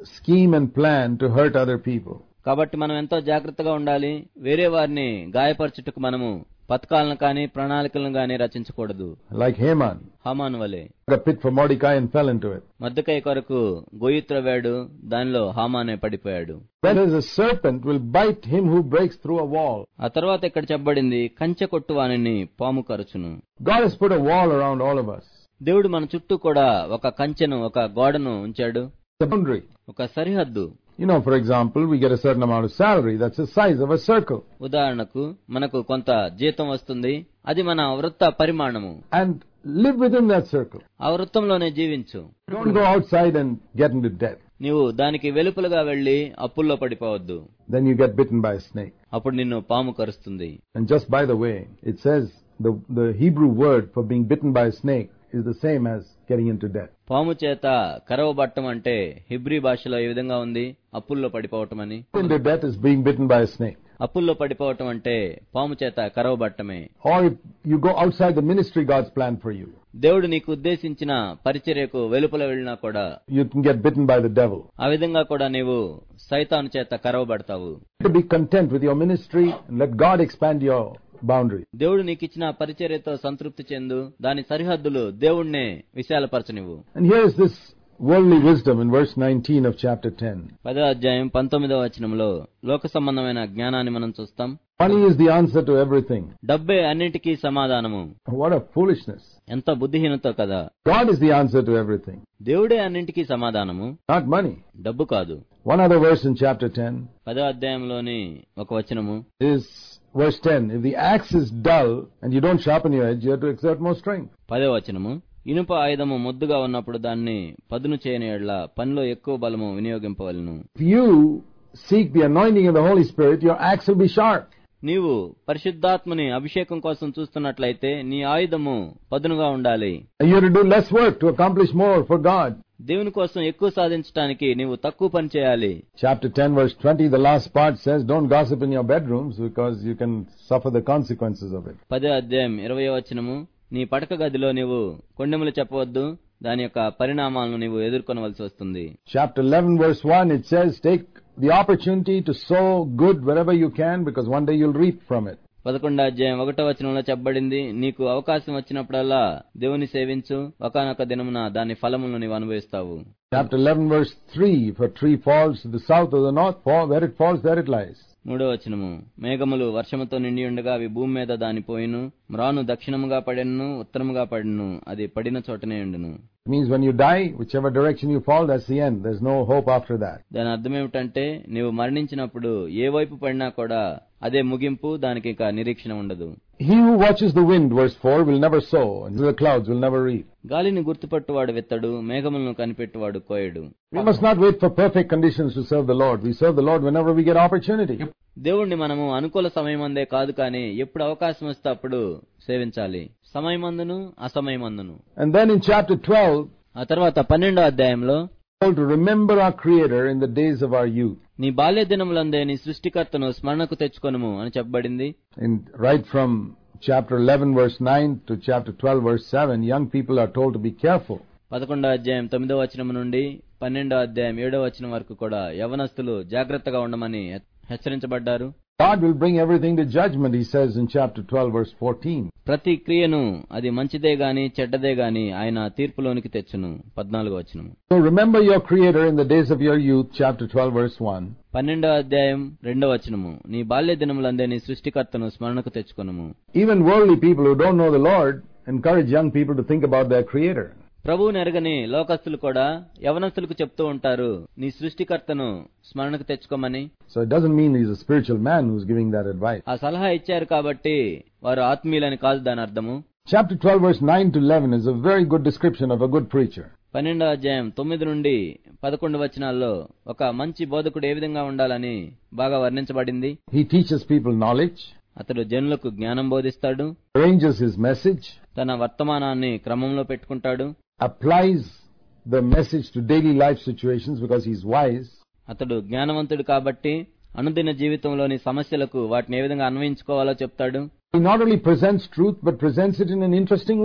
scheme and plan to hurt other people. కాబట్టి మనం ఎంతో జాగ్రత్తగా ఉండాలి. వేరే వారిని గాయపరచుటకు మనము పథకాలను కానీ ప్రణాళికలను కానీ రచించకూడదు. Like Haman. హామాను వలె. A pit for Mordecai and fell into it. మర్దెకై కొరకు గొయ్యి త్రవ్వాడు, దానిలో హామానే పడిపోయాడు. Then as a serpent will bite him who breaks through a wall. ఆ తర్వాత ఇక్కడ చెప్పబడింది, కంచె కొట్టువానిని పాము కరుచును. God has put a wall around all of us. దేవుడు మన చుట్టూ కూడా ఒక కంచెను, ఒక గోడను ఉంచాడు. The boundary. ఒక సరిహద్దు. You know, for example, we get a certain amount of salary. That's the size of a circle. ఉదాహరణకు మనకు కొంత జీతం వస్తుంది, అది మన వృత్త పరిమాణము. And live within that circle. ఆ వృత్తంలోనే జీవించు. Don't go outside and get into debt. నీవు దానికి వెలుపలుగా వెళ్లి అప్పుల్లో పడిపోవద్దు. Then you get bitten by a snake. అప్పుడు నిన్ను పాము కరుస్తుంది. And just by the way, it says the Hebrew word for being bitten by a snake is the same as getting into debt. పాము చేత కరవబట్టం అంటే హిబ్రీ భాషలో ఏ విధంగా ఉంది? అప్పుల్లో పడిపోవటం అని. Into debt is being bitten by a snake. అప్పుల్లో పడిపోవటం అంటే పాము చేత కరవబట్టమే. Or if you go outside the ministry God's planned for you, దేవుడు నీకు ఉద్దేశించిన పరిచర్యకు వెలుపల వెళ్ళినా కూడా you can get bitten by the devil. ఆ విధంగా కూడా నీవు సైతాను చేత కరవబడతావు. To be content with your ministry and let God expand your boundaries. దేవుడు నీకిచ్చిన పరిచర్యతో సంతృప్తి చెందు, దాని సరిహద్దులు దేవుణ్ణే విశాలపరచనివ్వు. And here is this worldly wisdom in verse 19 of chapter 10. 10వ అధ్యాయం 19వ వచనంలో లోక సంబంధమైన జ్ఞానాన్ని మనం చూస్తాం. Money is the answer to everything. డబ్బే అన్నిటికీ సమాధానము. What a foolishness. ఎంత బుద్ధిహీనత కదా. God is the answer to everything. దేవుడే అన్నింటికీ సమాధానము, not money. డబ్బు కాదు. One other verse in chapter 10. 10వ అధ్యాయంలోని ఒక వచనము is verse 10. If the axe is dull and you don't sharpen your edge, you have to exert more strength. 10వ వచనము, ఇనుప ఆయుధము మొద్దుగా ఉన్నప్పుడు దాన్ని పదును చేయని యెడల పనిలో ఎక్కువ బలము వినియోగింపవలెను. If you seek the anointing of the Holy Spirit, your axe will be sharp. నీవు పరిశుద్ధాత్మని అభిషేకం కోసం చూస్తున్నట్లయితే నీ ఆయుధము పదునుగా ఉండాలి. You have to do less work to accomplish more for God. దేవుని కోసం ఎక్కువ సాధించడానికి నీవు తక్కువ పని చేయాలి. Chapter 10 verse 20, the last part says, don't gossip in your bedrooms because you can suffer the consequences of it. 10వ అధ్యాయం 20వ వచనము, నీ పడక గదిలో నీవు కొండెములు చెప్పవద్దు, దాని యొక్క పరిణామాలను నీవు ఎదుర్కొనవలసి వస్తుంది. Chapter 11 verse 1, it says, take the opportunity to sow good wherever you can because one day you'll reap from it. 11వ అధ్యాయం 1వ వచనంలో చెప్పబడింది, నీకు అవకాశం వచ్చినప్పుడల్లా దేవుని సేవించు, ఒకానొక దినమున దాని ఫలములను నీవు అనుభవిస్తావు. Chapter 11 verse 3, if a tree falls to the south or the north, where it falls, there it lies. 3వ వచనము, మేఘములు వర్షముతో నిండి ఉండగా అవి భూమి మీద దానిపోయిను, మ్రాను దక్షిణముగా పడెను, ఉత్తరముగా పడెను, అది పడిన చోటనే ఉండును. It means when you die, whichever direction you fall, that's the end. There's no hope after that. దాని అర్థం ఏమిటంటే నీవు మరణించినప్పుడు ఏ వైపు పడినా కూడా అదే ముగింపు, దానికి ఇక నిరీక్షణ ఉండదు. He who watches the wind, verse 4, will never sow, and the clouds will never reap. గాలిని గుర్తుపట్టువాడు విత్తడు, మేఘములను కనిపెట్టువాడు కోయడు. We must not wait for perfect conditions to serve the Lord. We serve the Lord whenever we get opportunity. దేవుణ్ణి మనము అనుకూల సమయమందే కాదు కానీ ఎప్పుడు అవకాశం వస్తే అప్పుడు సేవించాలి, సమయమందును అసమయమందును. And then in chapter 12, ఆ తర్వాత 12వ అధ్యాయంలో to remember our Creator in the days of our youth. నీ బాల్య దినములందే నీ సృష్టికర్తను స్మరణకు తెచ్చుకొనుము అని చెప్పబడింది. Right from chapter 11 verse 9 to chapter 12 verse 7, young people are told to be careful. 11వ అధ్యాయం 9వ వచనం నుండి 12వ అధ్యాయం 7వ వచనం వరకు కూడా యవనస్తులు జాగ్రత్తగా ఉండమని హెచ్చరించబడ్డారు. God will bring everything to judgment, he says in chapter 12 verse 14. ప్రతి క్రియను అది మంచిదే గాని చెడ్డదే గాని ఆయన తీర్పులోనికి తెచ్చును. 14వ వచనం. So remember your Creator in the days of your youth, chapter 12 verse 1. 12వ అధ్యాయం 2వ వచనము, నీ బాల్య దినములందే నీ సృష్టికర్తను స్మరణకు తెచ్చుకొనుము. Even worldly people who don't know the Lord encourage young people to think about their Creator. ప్రభువుని ఎరగని లోకస్తులు కూడా యవనస్తులకు చెప్తూ ఉంటారు, నీ సృష్టికర్తను స్మరణకు తెచ్చుకోమని. So it doesn't mean he's a spiritual man who's giving that advice. ఆ సలహా ఇచ్చారు కాబట్టి వారు ఆత్మీయులని కాదు దాని అర్థము. Chapter 12 verse 9 to 11 is a very good description of a good preacher. 12వ అధ్యాయం 9 నుండి 11 వచనాల్లో ఒక మంచి బోధకుడు ఏ విధంగా ఉండాలని బాగా వర్ణించబడింది. He teaches people knowledge. అతడు జనులకు జ్ఞానం బోధిస్తాడు. Arranges his message. తన వర్తమానాన్ని క్రమంలో పెట్టుకుంటాడు. Applies the message to daily life situations because he's wise. అతడు జ్ఞానవంతుడు కాబట్టి అనుదిన జీవితంలోని సమస్యలకు వాటిని ఏ విధంగా అన్వయించుకోవాలో చెప్తాడు. He not only presents truth but presents it in an interesting way.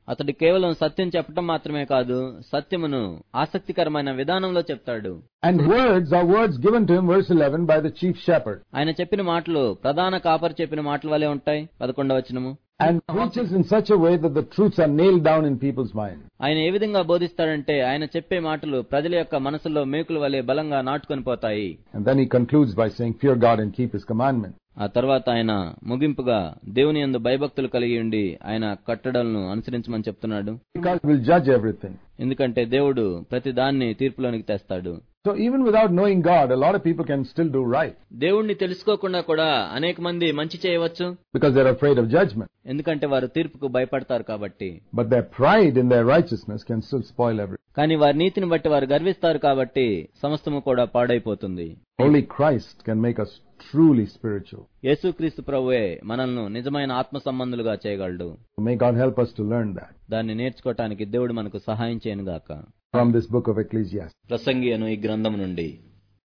అతడు కేవలం సత్యం చెప్పడం మాత్రమే కాదు, సత్యమును ఆసక్తికరమైన విధానంలో చెప్తాడు. And words are words given to him, verse 11, by the chief shepherd. ఆయన చెప్పిన మాటలు ప్రధాన కాపరి చెప్పిన మాటల వలె ఉంటాయి. 11వ వచనము. And preaches in such a way that the truths are nailed down in people's mind. ఆయన ఏ విధంగా బోధిస్తాడంటే ఆయన చెప్పే మాటలు ప్రజల యొక్క మనసులో మేకుల వలె బలంగా నాటుకొని పోతాయి. And then he concludes by saying, fear God and keep his commandment. ఆ తర్వాత ఆయన ముగింపుగా దేవుని యందు భయభక్తులు కలిగి ఉండి ఆయన కట్టడలను అనుసరించమని చెప్తున్నాడు. God will judge everything. ఎందుకంటే దేవుడు ప్రతి దాన్ని తీర్పులోనికి తెస్తాడు. So even without knowing God, a lot of people can still do right. దేవుణ్ణి తెలుసుకోకుండా కూడా అనేక మంది మంచి చేయవచ్చు. Because they're afraid of judgment. ఎందుకంటే వారు తీర్పుకు భయపడతారు కాబట్టి. But their pride in their righteousness can still spoil everything. కానీ వారి నీతిని బట్టి వారు గర్విస్తారు కాబట్టి సమస్తము కూడా పాడైపోతుంది. Only Christ can make us truly spiritual. యేసుక్రీస్తు ప్రభువే మనల్ని నిజమైన ఆత్మ సంబంధులుగా చేయగలడు. May God help us to learn that. దాన్ని నేర్చుకోవటానికి దేవుడు మనకు సహాయం చేయనుగాక. From this book of Ecclesiastes. ప్రసంగి అను ఈ గ్రంథం నుండి